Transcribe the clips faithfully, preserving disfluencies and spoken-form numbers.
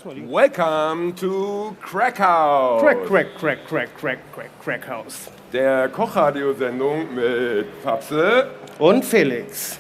lass mal liegen. Welcome to Crack House. Crack, crack, crack, crack, crack, crack, Crack House. Der Kochradiosendung mit Fapse und Felix.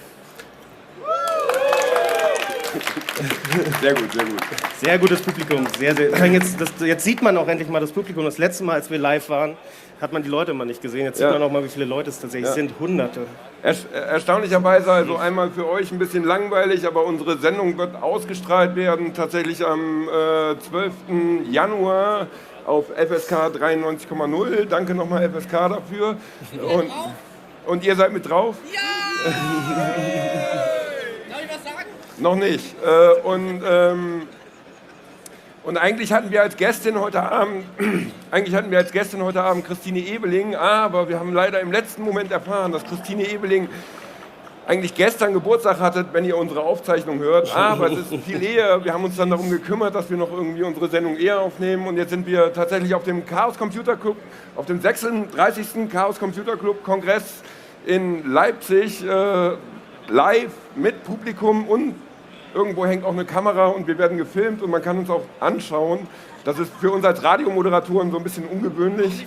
Sehr gut, sehr gut. Sehr gutes Publikum, sehr, sehr. Jetzt, das, jetzt sieht man auch endlich mal das Publikum. Das letzte Mal, als wir live waren, hat man die Leute mal nicht gesehen. Jetzt sieht ja. man auch mal, wie viele Leute es tatsächlich ja. sind. Hunderte. Er, erstaunlicherweise, also einmal für euch ein bisschen langweilig, aber unsere Sendung wird ausgestrahlt werden, tatsächlich am äh, zwölften Januar auf F S K dreiundneunzig Komma null. Danke nochmal F S K dafür. Und, und ihr seid mit drauf? Ja! Darf ich was sagen? Noch nicht. Äh, und, ähm, und eigentlich hatten wir als Gästin heute Abend, eigentlich hatten wir als Gästin heute Abend Christine Ebeling, aber wir haben leider im letzten Moment erfahren, dass Christine Ebeling eigentlich gestern Geburtstag hatte, wenn ihr unsere Aufzeichnung hört, aber es ist viel eher. Wir haben uns dann darum gekümmert, dass wir noch irgendwie unsere Sendung eher aufnehmen und jetzt sind wir tatsächlich auf dem Chaos Computer Club, auf dem sechsunddreißigsten Chaos Computer Club Kongress in Leipzig, äh, live mit Publikum und irgendwo hängt auch eine Kamera und wir werden gefilmt und man kann uns auch anschauen. Das ist für uns als Radiomoderatoren so ein bisschen ungewöhnlich.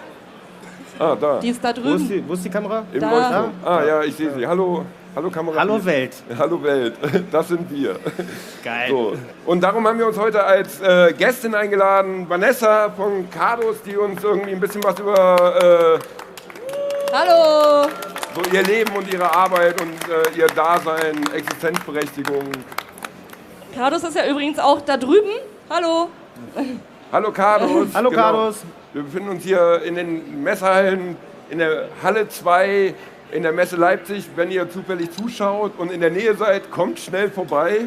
Ah, da. Die ist da drüben. Wo ist die, wo ist die Kamera? Im Da. Leuchtturm. Ah ja, ich sehe sie. Hallo, hallo Kamera. Hallo Welt. Hallo Welt, das sind wir. Geil. So. Und darum haben wir uns heute als äh, Gästin eingeladen, Vanessa von Cardos, die uns irgendwie ein bisschen was über äh, Hallo! so ihr Leben und ihre Arbeit und äh, ihr Dasein, Existenzberechtigung. Cardos ist ja übrigens auch da drüben. Hallo! Hallo Cardos. Hallo Genau. Cardos. Wir befinden uns hier in den Messehallen, in der Halle zwei, in der Messe Leipzig. Wenn ihr zufällig zuschaut und in der Nähe seid, kommt schnell vorbei.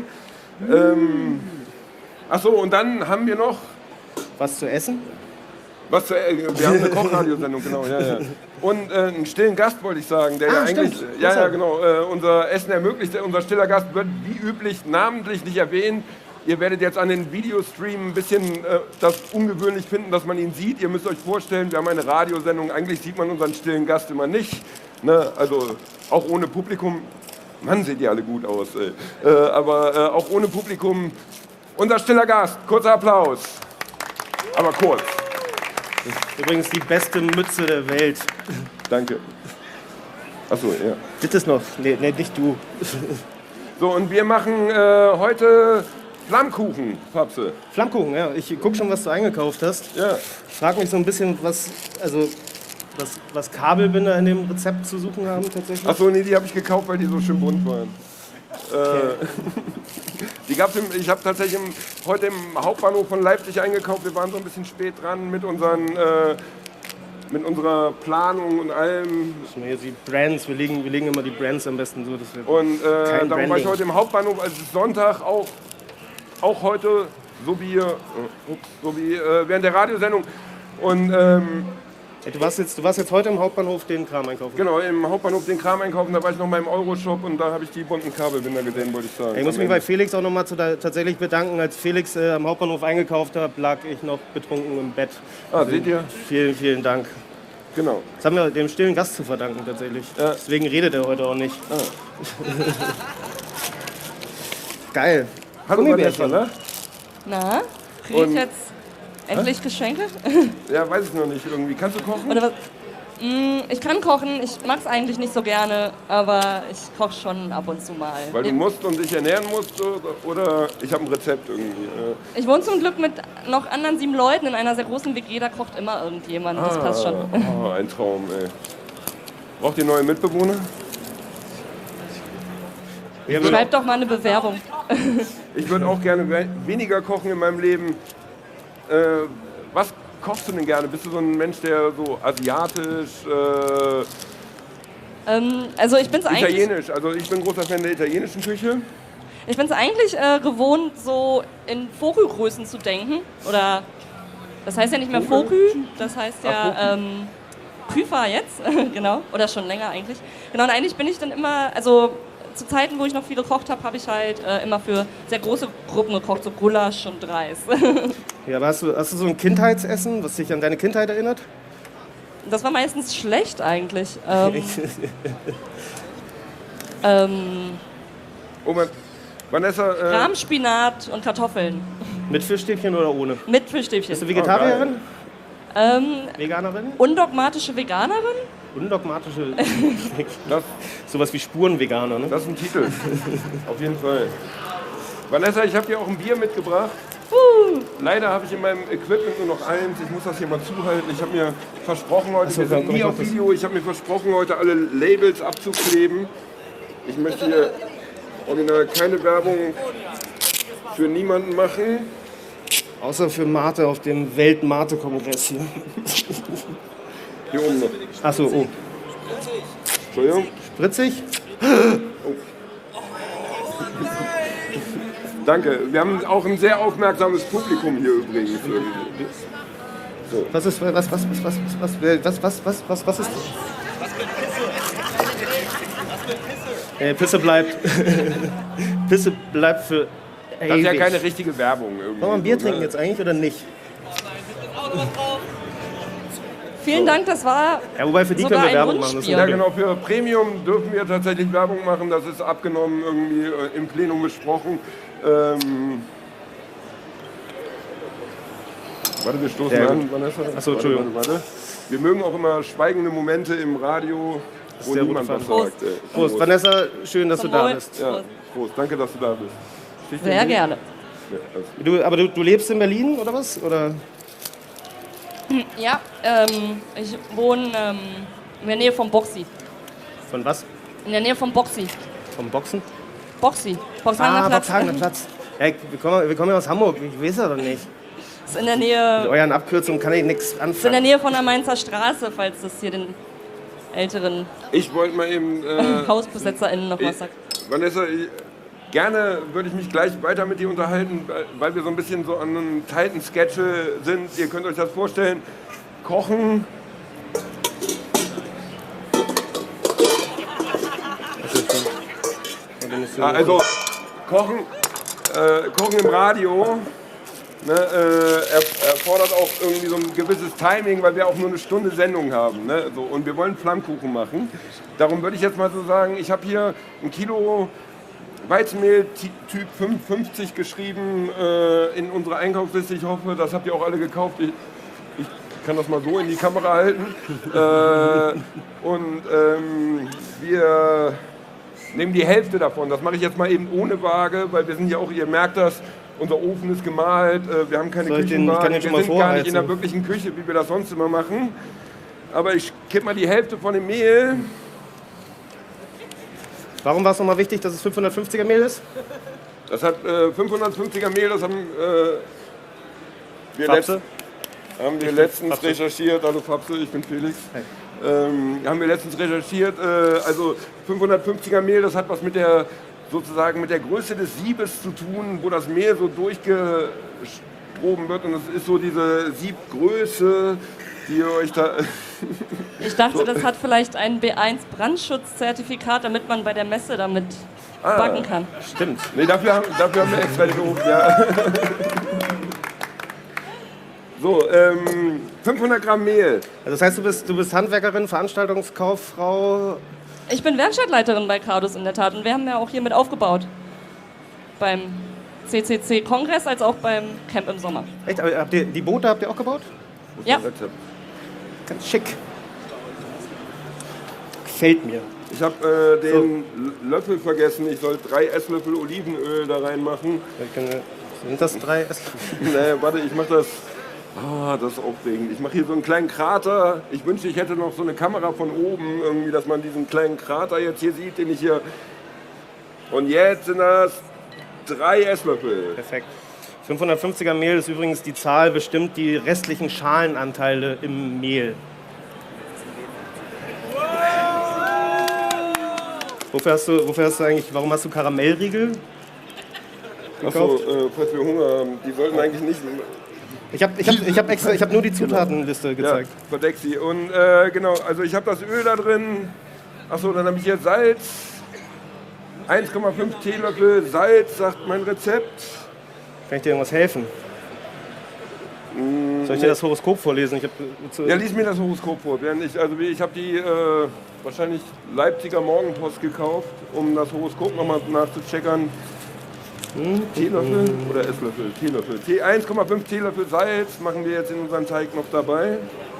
Ähm, Achso, und dann haben wir noch... Was zu essen? Was zu, äh, wir haben eine Kochradiosendung, genau, ja, ja. Und äh, einen stillen Gast wollte ich sagen, der Ah, ja eigentlich, stimmt. ja, ja, genau, äh, unser Essen ermöglicht. Unser stiller Gast wird wie üblich namentlich nicht erwähnt. Ihr werdet jetzt an den Videostream ein bisschen äh, das ungewöhnlich finden, dass man ihn sieht. Ihr müsst euch vorstellen, wir haben eine Radiosendung, eigentlich sieht man unseren stillen Gast immer nicht. Ne? Also auch ohne Publikum. Mann, seht ihr alle gut aus. Ey. Äh, aber äh, auch ohne Publikum. Unser stiller Gast, kurzer Applaus. Aber kurz. Übrigens die beste Mütze der Welt. Danke. Achso, ja. Das ist noch. Nee, nee, nicht du. So, und wir machen äh, heute Flammkuchen, Fapse. Flammkuchen, ja. Ich guck schon, was du eingekauft hast. Ja. Ich frage mich so ein bisschen, was, also, was, was Kabelbinder in dem Rezept zu suchen haben tatsächlich. Achso, nee, die habe ich gekauft, weil die so schön bunt waren. Äh, die gab's im, ich habe tatsächlich im, heute im Hauptbahnhof von Leipzig eingekauft. Wir waren so ein bisschen spät dran mit, unseren, äh, mit unserer Planung und allem. Hier die Brands, wir legen, wir legen immer die Brands am besten so, dass wir Und äh, kein darum war ich Branding. heute im Hauptbahnhof, also es ist Sonntag, auch, auch heute, so wie, äh, ups, so wie äh, während der Radiosendung. Und ähm, Ey, du, warst jetzt, du warst jetzt heute im Hauptbahnhof den Kram einkaufen. genau, im Hauptbahnhof den Kram einkaufen, da war ich noch mal im Euroshop und da habe ich die bunten Kabelbinder gesehen, wollte ich sagen. Ey, ich muss mich bei Felix auch noch mal zu, da, tatsächlich bedanken. Als Felix äh, am Hauptbahnhof eingekauft hat, lag ich noch betrunken im Bett. Ah, seht ihr? Vielen, vielen Dank. Genau. Das haben wir dem stillen Gast zu verdanken tatsächlich. Ja. Deswegen redet er heute auch nicht. Ah. Geil. Hallo Vanessa, ne? Na, krieg ich Und- jetzt endlich Geschenke? Ja, weiß ich noch nicht irgendwie. Kannst du kochen? Oder was? Mm, ich kann kochen, ich mag's eigentlich nicht so gerne, aber ich koche schon ab und zu mal. Weil du musst und dich ernähren musst oder, oder ich habe ein Rezept irgendwie. äh. Ich wohne zum Glück mit noch anderen sieben Leuten in einer sehr großen W G, da kocht immer irgendjemand, das passt schon. Oh, ein Traum, ey. Braucht ihr neue Mitbewohner? Schreib doch mal eine Bewerbung. Ich würde auch gerne we weniger kochen in meinem Leben. Äh, was kochst du denn gerne? Bist du so ein Mensch, der so asiatisch, äh, Ähm, also ich bin's eigentlich, italienisch, also ich bin großer Fan der italienischen Küche. ich bin's eigentlich äh, gewohnt, so in Vogelgrößen zu denken. Oder, das heißt ja nicht mehr Vogel, das heißt Ach, ja ähm, Küfer jetzt, genau, oder schon länger eigentlich. Genau, und eigentlich bin ich dann immer, also zu Zeiten, wo ich noch viel gekocht habe, habe ich halt äh, immer für sehr große Gruppen gekocht, so Gulasch und Reis. Ja, aber hast du, hast du so ein Kindheitsessen, was dich an deine Kindheit erinnert? Das war meistens schlecht eigentlich. Ähm, ähm, Oh, man, Vanessa, äh, Rahmspinat und Kartoffeln. Mit Fischstäbchen oder ohne? Mit Fischstäbchen. Bist du Vegetarierin? Ähm, Veganerin? undogmatische Veganerin? Undogmatische. Das, Sowas wie Spurenveganer, ne? das ist ein Titel. Auf jeden Fall. Vanessa, ich habe dir auch ein Bier mitgebracht. Uh, Leider habe ich in meinem Equipment nur noch eins. Ich muss das hier mal zuhalten. Ich habe mir versprochen heute, Ach so, wir sind komm, nie ich mach auf das. Video, ich habe mir versprochen, heute alle Labels abzukleben. Ich möchte hier original keine Werbung für niemanden machen. Außer für Mate auf dem Welt-Mate-Kongress hier. Hier oben noch. Achso, oh. Entschuldigung. Spritzig? Danke. Wir haben auch ein sehr aufmerksames Publikum hier übrigens. So. Was ist, was, was, was, was, was, was, was, was, was, was ist? Äh, Pisse bleibt. Pisse bleibt für Das ist ja ewig. keine richtige Werbung. Irgendwie. Wollen wir ein Bier so, trinken ne? jetzt eigentlich oder nicht? vielen Dank, das war Ja, wobei für die sogar können wir ein Werbung machen. Das ist Wunschbier. Ja, okay. genau, für Premium dürfen wir tatsächlich Werbung machen. Das ist abgenommen, irgendwie äh, im Plenum besprochen. Ähm warte, wir stoßen Sehr an, gut. Vanessa. Achso, Entschuldigung. Warte, warte, warte. Wir mögen auch immer schweigende Momente im Radio, wo sehr niemand gut was gefallen. sagt. Äh, Prost, Vanessa, schön, dass Zum du da Wohl. bist. Ja, Prost, danke, dass du da bist. Sticht Sehr dir nicht? gerne. Ja, alles gut. Du, aber du, du lebst in Berlin oder was? Oder? Ja, ähm, ich wohne ähm, in der Nähe von Boxy. Von was? In der Nähe von Boxy. Vom Boxen? Boxy. Boxhagener Ah, Platz. Boxhagener Platz. Ja, ich- wir, kommen, wir kommen ja aus Hamburg, ich weiß ja doch nicht. Ist in der Mit Nähe, euren Abkürzungen kann ich nichts ist in der anfangen. Nähe von der Mainzer Straße, falls das hier den älteren Ich wollte mal eben, äh, HausbesetzerInnen noch was sagt. Vanessa, ich, gerne würde ich mich gleich weiter mit dir unterhalten, weil- weil wir so ein bisschen so an einem Titan-Sketch sind. Ihr könnt euch das vorstellen. Kochen, ja, also Kochen, äh, Kochen im Radio ne, äh, er, erfordert auch irgendwie so ein gewisses Timing, weil wir auch nur eine Stunde Sendung haben. Ne, so, und wir wollen Flammkuchen machen. Darum würde ich jetzt mal so sagen, ich habe hier ein Kilo Weizenmehl Ty- Typ fünfundfünfzig geschrieben äh, in unsere Einkaufsliste. Ich hoffe, das habt ihr auch alle gekauft. Ich, ich kann das mal so in die Kamera halten. äh, und ähm, wir nehmen die Hälfte davon. Das mache ich jetzt mal eben ohne Waage, weil wir sind ja auch, ihr merkt das, unser Ofen ist gemalt, äh, wir haben keine Soll ich den- ich Küchenwaage, kann wir den schon mal sind gar nicht in der vorheizen. wirklichen Küche, wie wir das sonst immer machen. Aber ich kipp mal die Hälfte von dem Mehl. Warum war es nochmal wichtig, dass es fünfhundertfünfziger Mehl ist? Das hat äh, fünfhundertfünfziger Mehl, das haben äh, wir, letzt, Fapse? haben wir letztens Fapse. recherchiert. Hallo Fapse, ich bin Felix. Ähm, haben wir letztens recherchiert. Äh, also fünfhundertfünfziger Mehl, das hat was mit der sozusagen mit der Größe des Siebes zu tun, wo das Mehl so durchgestroben wird. Und das ist so diese Siebgröße, die ihr euch da. Ich dachte, das hat vielleicht ein B eins Brandschutzzertifikat, damit man bei der Messe damit Ah. backen kann. Stimmt. Nee, dafür haben, dafür haben wir extra den Ofen, ja. So, ähm, fünfhundert Gramm Mehl. Also das heißt, du bist, du bist Handwerkerin, Veranstaltungskauffrau. Ich bin Werkstattleiterin bei Cardus in der Tat und wir haben ja auch hier mit aufgebaut. Beim C C C-Kongress als auch beim Camp im Sommer. Echt? Aber habt ihr, die Boote habt ihr auch gebaut? Ja, Rezept. Ganz schick. Gefällt mir. Ich habe äh, den L- Löffel vergessen. Ich soll drei Esslöffel Olivenöl da reinmachen. Ich kann, sind das drei Esslöffel? Nee, warte, ich mache das. Ah, das ist aufregend. Ich mache hier so einen kleinen Krater. Ich wünschte, ich hätte noch so eine Kamera von oben, irgendwie, dass man diesen kleinen Krater jetzt hier sieht, den ich hier. Und jetzt sind das drei Esslöffel. Perfekt. fünfhundertfünfziger Mehl ist übrigens die Zahl, bestimmt die restlichen Schalenanteile im Mehl. Wofür hast du, wofür hast du eigentlich, warum hast du Karamellriegel Achso, gekauft? äh, falls wir Hunger haben. Die sollten eigentlich nicht. Ich habe ich hab, ich hab extra, ich hab nur die Zutatenliste Ja, gezeigt. verdeck sie. Und äh, genau, also ich habe das Öl da drin. Achso, dann habe ich hier Salz. eins Komma fünf Teelöffel Salz, sagt mein Rezept. Kann ich dir irgendwas helfen? Soll ich dir das Horoskop vorlesen? Ich hab, zu, Ja, lies mir das Horoskop vor. Während ich also ich habe die äh, wahrscheinlich Leipziger Morgenpost gekauft, um das Horoskop nochmal nachzucheckern. Hm, Teelöffel oder Esslöffel? Teelöffel. Tee, eins Komma fünf Teelöffel Salz machen wir jetzt in unserem Teig noch dabei.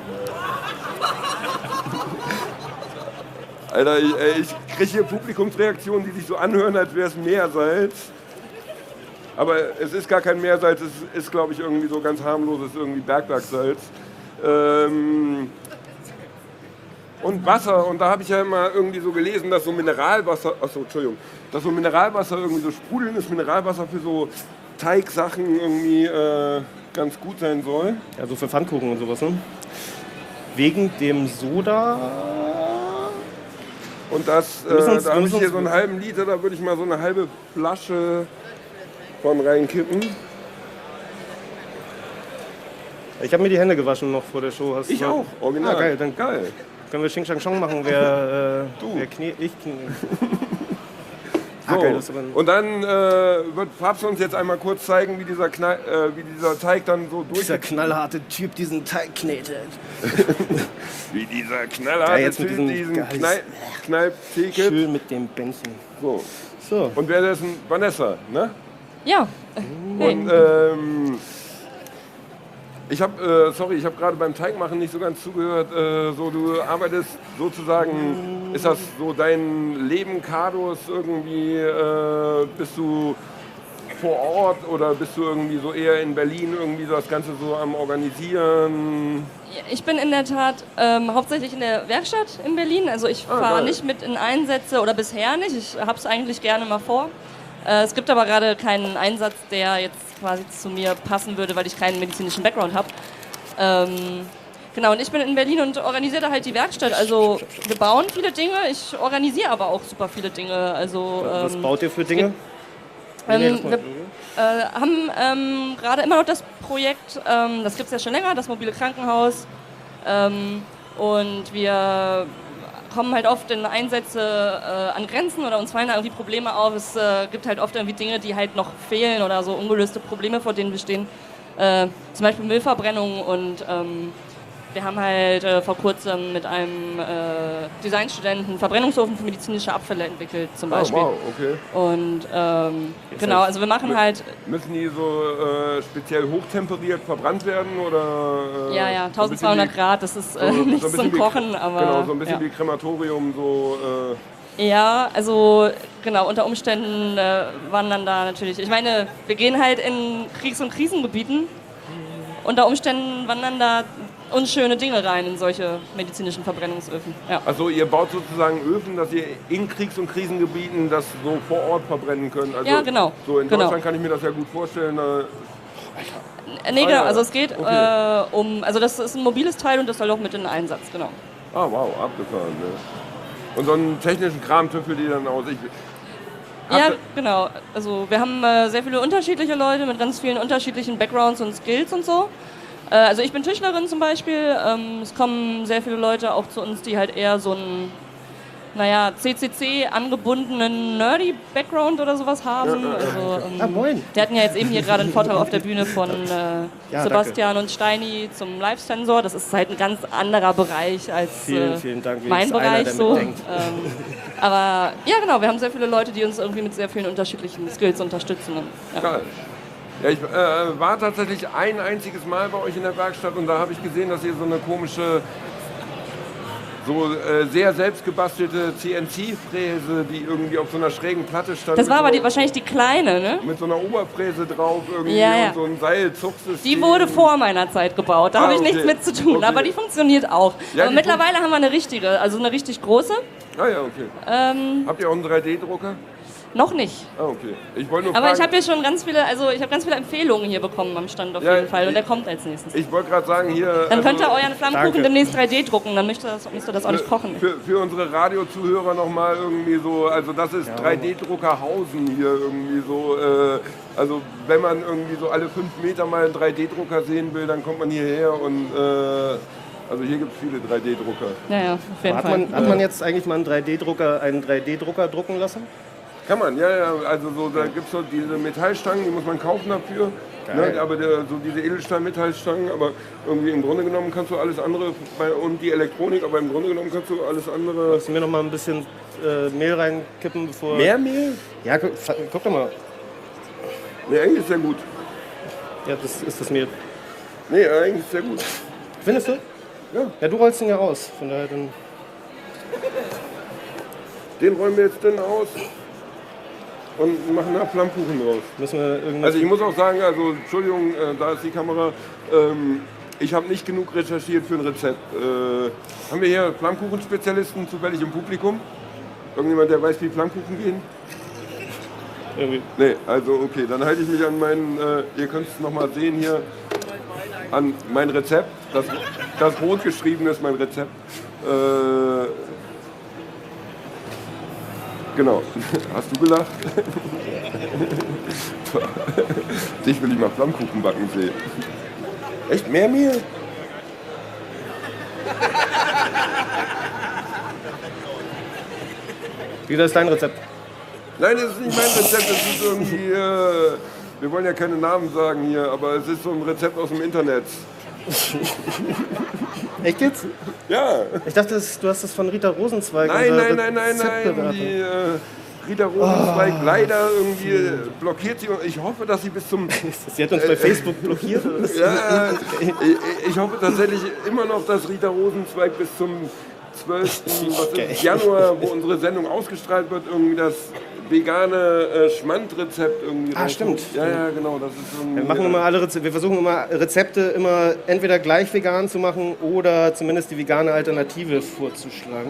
Alter, ich, ey, ich kriege hier Publikumsreaktionen, die sich so anhören, als wäre es Meersalz. Aber es ist gar kein Meersalz, es ist, glaube ich, irgendwie so ganz harmloses irgendwie Bergwerksalz. Ähm, und Wasser, und da habe ich ja immer irgendwie so gelesen, dass so Mineralwasser, achso, Entschuldigung, dass so Mineralwasser irgendwie so sprudelndes Mineralwasser für so Teigsachen irgendwie äh, ganz gut sein soll. Ja, so für Pfannkuchen und sowas, ne? Wegen dem Soda. Und das, Wir müssen äh, uns- da wir habe ich müssen hier uns- so einen halben Liter, da würde ich mal so eine halbe Flasche von reinkippen. Ich habe mir die Hände gewaschen noch vor der Show. Hast Ich du- auch, original. Ah, geil, dann Geil. können wir Xing Shang Chong machen, wer, äh, Du. wer knie, ich knie. So. Ah, geil, das ist aber ein- Und dann äh, wird Papst uns jetzt einmal kurz zeigen, wie dieser, Knall, äh, wie dieser Teig dann so durch... Dieser knallharte Typ diesen Teig knetet. Wie dieser knallharte Ja, jetzt Typ mit diesem diesen geiles- Knall, Knallticket. Schön mit dem Bändchen. So. So. Und währenddessen Vanessa, ne? Ja. Hey. Und ähm, ich habe, äh, sorry, ich habe gerade beim Teigmachen nicht so ganz zugehört. Äh, so, du arbeitest sozusagen, ist das so dein Leben, Cardos irgendwie? Äh, bist du vor Ort oder bist du irgendwie so eher in Berlin irgendwie das Ganze so am Organisieren? Ich bin in der Tat ähm, hauptsächlich in der Werkstatt in Berlin. Also ich Ah, fahre geil. nicht mit in Einsätze oder bisher nicht. Ich habe es eigentlich gerne mal vor. Äh, es gibt aber gerade keinen Einsatz, der jetzt quasi zu mir passen würde, weil ich keinen medizinischen Background habe. Ähm, genau, und ich bin in Berlin und organisiere da halt die Werkstatt. Also wir bauen viele Dinge, ich organisiere aber auch super viele Dinge. Also, Was ähm, baut ihr für Dinge? ähm, Nee, das wir mal- äh, haben ähm, gerade immer noch das Projekt, ähm, das gibt es ja schon länger, das mobile Krankenhaus. Ähm, und wir kommen halt oft in Einsätze äh, an Grenzen oder uns fallen da irgendwie Probleme auf. Es äh, gibt halt oft irgendwie Dinge, die halt noch fehlen oder so ungelöste Probleme, vor denen wir stehen. Äh, zum Beispiel Müllverbrennung und ähm, wir haben halt äh, vor kurzem mit einem äh, Designstudenten einen Verbrennungsofen für medizinische Abfälle entwickelt zum Ah, Beispiel. wow, okay. Und ähm, genau, also wir machen halt, Müssen die so äh, speziell hochtemperiert verbrannt werden oder? Äh, ja, ja, so ein bisschen eintausendzweihundert wie- Grad, das ist so- äh, so ein nichts bisschen zum wie- Kochen, aber Genau, so ein bisschen ja. wie Krematorium, so. Äh, Ja, also genau, unter Umständen äh, wandern da natürlich, ich meine, wir gehen halt in Kriegs- und Krisengebieten, unter Umständen wandern da unschöne Dinge rein in solche medizinischen Verbrennungsöfen. Ja. Also ihr baut sozusagen Öfen, dass ihr in Kriegs- und Krisengebieten das so vor Ort verbrennen könnt. Also Ja, genau. So in Genau. Deutschland kann ich mir das ja gut vorstellen. Äh, Äh, Nee, Ah, genau, ja. also es geht Okay. äh, um, also das ist ein mobiles Teil und das soll auch mit in den Einsatz, genau. ah, wow, abgefahren. Ne? Und so einen technischen Kram tüffelt ihr dann aus. Ich, Ja, Habt ihr- genau. Also wir haben äh, sehr viele unterschiedliche Leute mit ganz vielen unterschiedlichen Backgrounds und Skills und so. Äh, also ich bin Tischlerin zum Beispiel. Ähm, es kommen sehr viele Leute auch zu uns, die halt eher so einen, naja, C C C angebundenen Nerdy-Background oder sowas haben. Also, ähm, Ah, moin. Wir hatten ja jetzt eben hier gerade einen Vortrag auf der Bühne von äh, Ja, Sebastian und Steini zum Live-Sensor. Das ist halt ein ganz anderer Bereich als Vielen, äh, vielen Dank, mein wenigstens einer, Bereich der so. mitdenkt. Ähm, aber ja, genau, wir haben sehr viele Leute, die uns irgendwie mit sehr vielen unterschiedlichen Skills unterstützen. Und, ja. Geil. Ja, ich äh, war tatsächlich ein einziges Mal bei euch in der Werkstatt und da habe ich gesehen, dass ihr so eine komische, so äh, sehr selbstgebastelte C N C-Fräse, die irgendwie auf so einer schrägen Platte stand. Das mit war aber so, die, wahrscheinlich die kleine, ne? mit so einer Oberfräse drauf irgendwie Ja, ja. und so ein Seilzugsystem. Die wurde vor meiner Zeit gebaut, da Ah, habe ich okay. nichts mit zu tun, Okay. aber die funktioniert auch. Ja, aber die mittlerweile haben wir eine richtige, also eine richtig große. Ah ja, okay. Ähm, Habt ihr auch einen drei D-Drucker? noch nicht. Ah, okay. Ich wollte nur Aber fragen, ich habe hier schon ganz viele, also ich habe ganz viele Empfehlungen hier bekommen am Stand auf Ja, jeden Fall und ich- der kommt als nächstes. ich wollte gerade sagen, hier... Dann könnt ihr also, euren Flammkuchen danke. demnächst drei D drucken, dann müsst ihr das, müsst ihr das auch nicht kochen. Für, für unsere Radiozuhörer nochmal irgendwie so, also das ist drei D-Drucker Hausen hier irgendwie so. Äh, also wenn man irgendwie so alle fünf Meter mal einen drei D-Drucker sehen will, dann kommt man hierher und äh, also hier gibt es viele drei D-Drucker. Ja, ja, auf jeden Hat Fall. man, hat man jetzt eigentlich mal einen drei D-Drucker, einen drei D-Drucker drucken lassen? Kann man, ja, ja, also so, da gibt es so diese Metallstangen, die muss man kaufen dafür. Geil. Ne, aber der, so diese Edelstahl-Metallstangen, aber irgendwie im Grunde genommen kannst du alles andere, bei, und die Elektronik, aber im Grunde genommen kannst du alles andere... Kannst du mir noch mal ein bisschen äh, Mehl reinkippen, bevor... Mehr Mehl? Ja, guck, guck doch mal. Nee, eigentlich ist sehr gut. Ja, das ist das mir. Nee, eigentlich ist sehr gut. Findest du? Ja. Ja, du rollst den ja aus. Von daher dann. Den räumen wir jetzt dann aus und machen da Flammkuchen draus. Müssen wir irgendwas. Also ich muss auch sagen, also Entschuldigung, äh, da ist die Kamera. Ähm, ich habe nicht genug recherchiert für ein Rezept. Äh, haben wir hier Flammkuchenspezialisten zufällig im Publikum? Irgendjemand, der weiß, wie Flammkuchen gehen? irgendwie. Nee, also okay, dann halte ich mich an meinen, äh, ihr könnt es nochmal sehen hier, an mein Rezept. Das, das rot geschrieben ist mein Rezept. Äh, genau. Hast du gelacht? Dich will ich mal Flammkuchen backen sehen. Echt mehr Mehl? Wie das ist dein Rezept? Nein, das ist nicht mein Rezept, das ist irgendwie, äh, wir wollen ja keine Namen sagen hier, aber es ist so ein Rezept aus dem Internet. Echt jetzt? Ja. Ich dachte, das, du hast das von Rita Rosenzweig. Nein, unser nein, nein, nein, nein, Rezeptberater. die äh, Rita Rosenzweig oh. leider irgendwie äh, blockiert sie und ich hoffe, dass sie bis zum... Sie hat uns bei Facebook blockiert? Oder was? Ja, ich, ich hoffe tatsächlich immer noch, dass Rita Rosenzweig bis zum zwölften Was Okay. ist, Januar, wo unsere Sendung ausgestrahlt wird, irgendwie das vegane äh, Schmandrezept irgendwie. Ah, rauskommt. stimmt. Ja, ja, genau. Das ist irgendwie, Wir machen immer alle Rezepte, wir versuchen immer Rezepte immer entweder gleich vegan zu machen oder zumindest die vegane Alternative vorzuschlagen.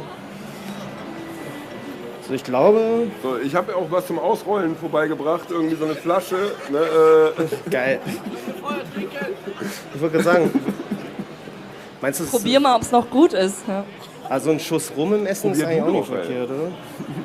Also ich glaube, So, ich habe auch was zum Ausrollen vorbeigebracht, irgendwie so eine Flasche. Ne, äh, geil. Ich wollte gerade sagen, meinst du, es Probier mal, ob es noch gut ist. Ja. also ein Schuss rum im Essen ist Probier eigentlich du auch nicht doch, ey. verkehrt, oder?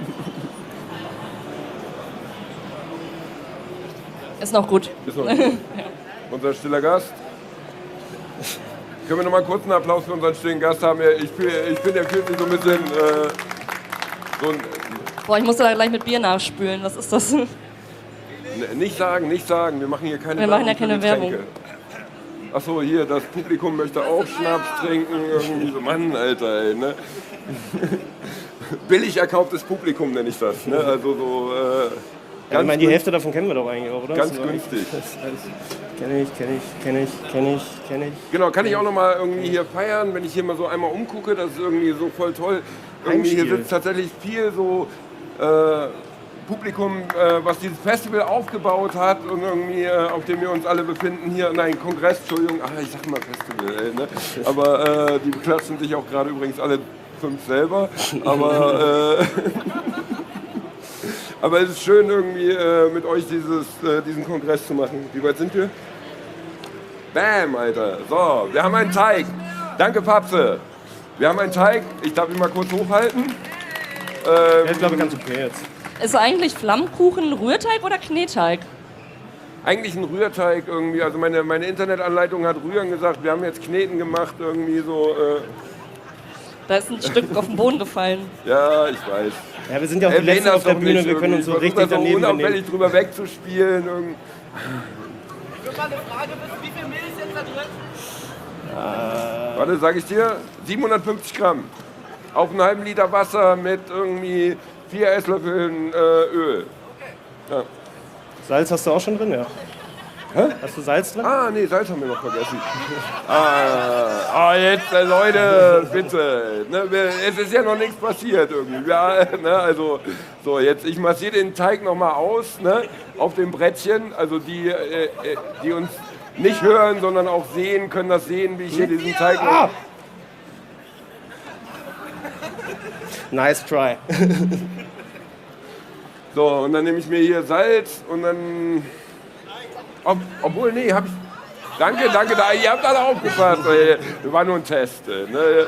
Ist noch gut. ist noch gut. Unser stiller Gast. Können wir noch mal kurz einen Applaus für unseren stillen Gast haben? Ja, Ich, fühl- ich finde, er fühlt sich so ein bisschen äh, so ein, Boah, ich muss da gleich mit Bier nachspülen. Was ist das? n- nicht sagen, nicht sagen. Wir machen hier keine Wir machen ja Werbung für keine Getränke. Werbung. Achso, hier, das Publikum möchte auch Schnaps trinken. Irgendwie so, Mann, Alter, ey, ne? Billig erkauftes Publikum nenne ich das. Ne? Also so äh, Ja, ich meine, die gün- Hälfte davon kennen wir doch eigentlich auch, oder? ganz So, günstig. Kenn ich, kenn ich, kenn ich, kenn ich, kenn ich. Genau, kann ich auch noch mal irgendwie hier feiern, wenn ich hier mal so einmal umgucke, das ist irgendwie so voll toll. Irgendwie hier Heimspiel. sitzt tatsächlich viel so äh, Publikum, äh, was dieses Festival aufgebaut hat und irgendwie, äh, auf dem wir uns alle befinden hier, nein, Kongress, Entschuldigung, ah, ich sag mal Festival, ey, ne? Aber äh, die beklatschen sich auch gerade übrigens alle fünf selber, aber, äh, aber es ist schön irgendwie äh, mit euch dieses, äh, diesen Kongress zu machen. Wie weit sind wir? Bam, Alter. So, wir haben einen Teig. Danke, Papse. Wir haben einen Teig. Ich darf ihn mal kurz hochhalten. Ähm, Ja, ich glaube, ganz okay jetzt. Ist eigentlich Flammkuchen Rührteig oder Knetteig? eigentlich ein Rührteig irgendwie. Also meine, meine Internetanleitung hat Rühren gesagt. Wir haben jetzt Kneten gemacht irgendwie so. Äh, Da ist ein Stück auf den Boden gefallen. ja, ich weiß. Ja, wir sind ja auch die Erwähnen Letzten auf der doch Bühne, nicht wir können uns so irgendwie. Ich richtig versuch da so daneben unauffällig benehmen. drüber wegzuspielen. Irgendwie. Ich würde mal eine Frage wissen, wie viel Mehl ist jetzt da drin? Warte, sag ich dir, siebenhundertfünfzig Gramm. Auf einen halben Liter Wasser mit irgendwie vier Esslöffeln äh, Öl. Ja. Salz hast du auch schon drin, ja. Hä? Hast du Salz drin? Ah, nee, Salz haben wir noch vergessen. ah, ah, jetzt, äh, Leute, bitte. Ne, wir, es ist ja noch nichts passiert irgendwie. Ja, ne, also, so, jetzt, ich massiere den Teig nochmal aus, ne, auf dem Brettchen. Also, die, äh, äh, die uns nicht hören, sondern auch sehen, können das sehen, wie ich hier diesen Teig. Ah! Nice try. So, und dann nehme ich mir hier Salz und dann. Ob, obwohl, nee, hab ich. Danke, danke, da, ihr habt alle aufgepasst. ey. War nur ein Test. ey, Ne?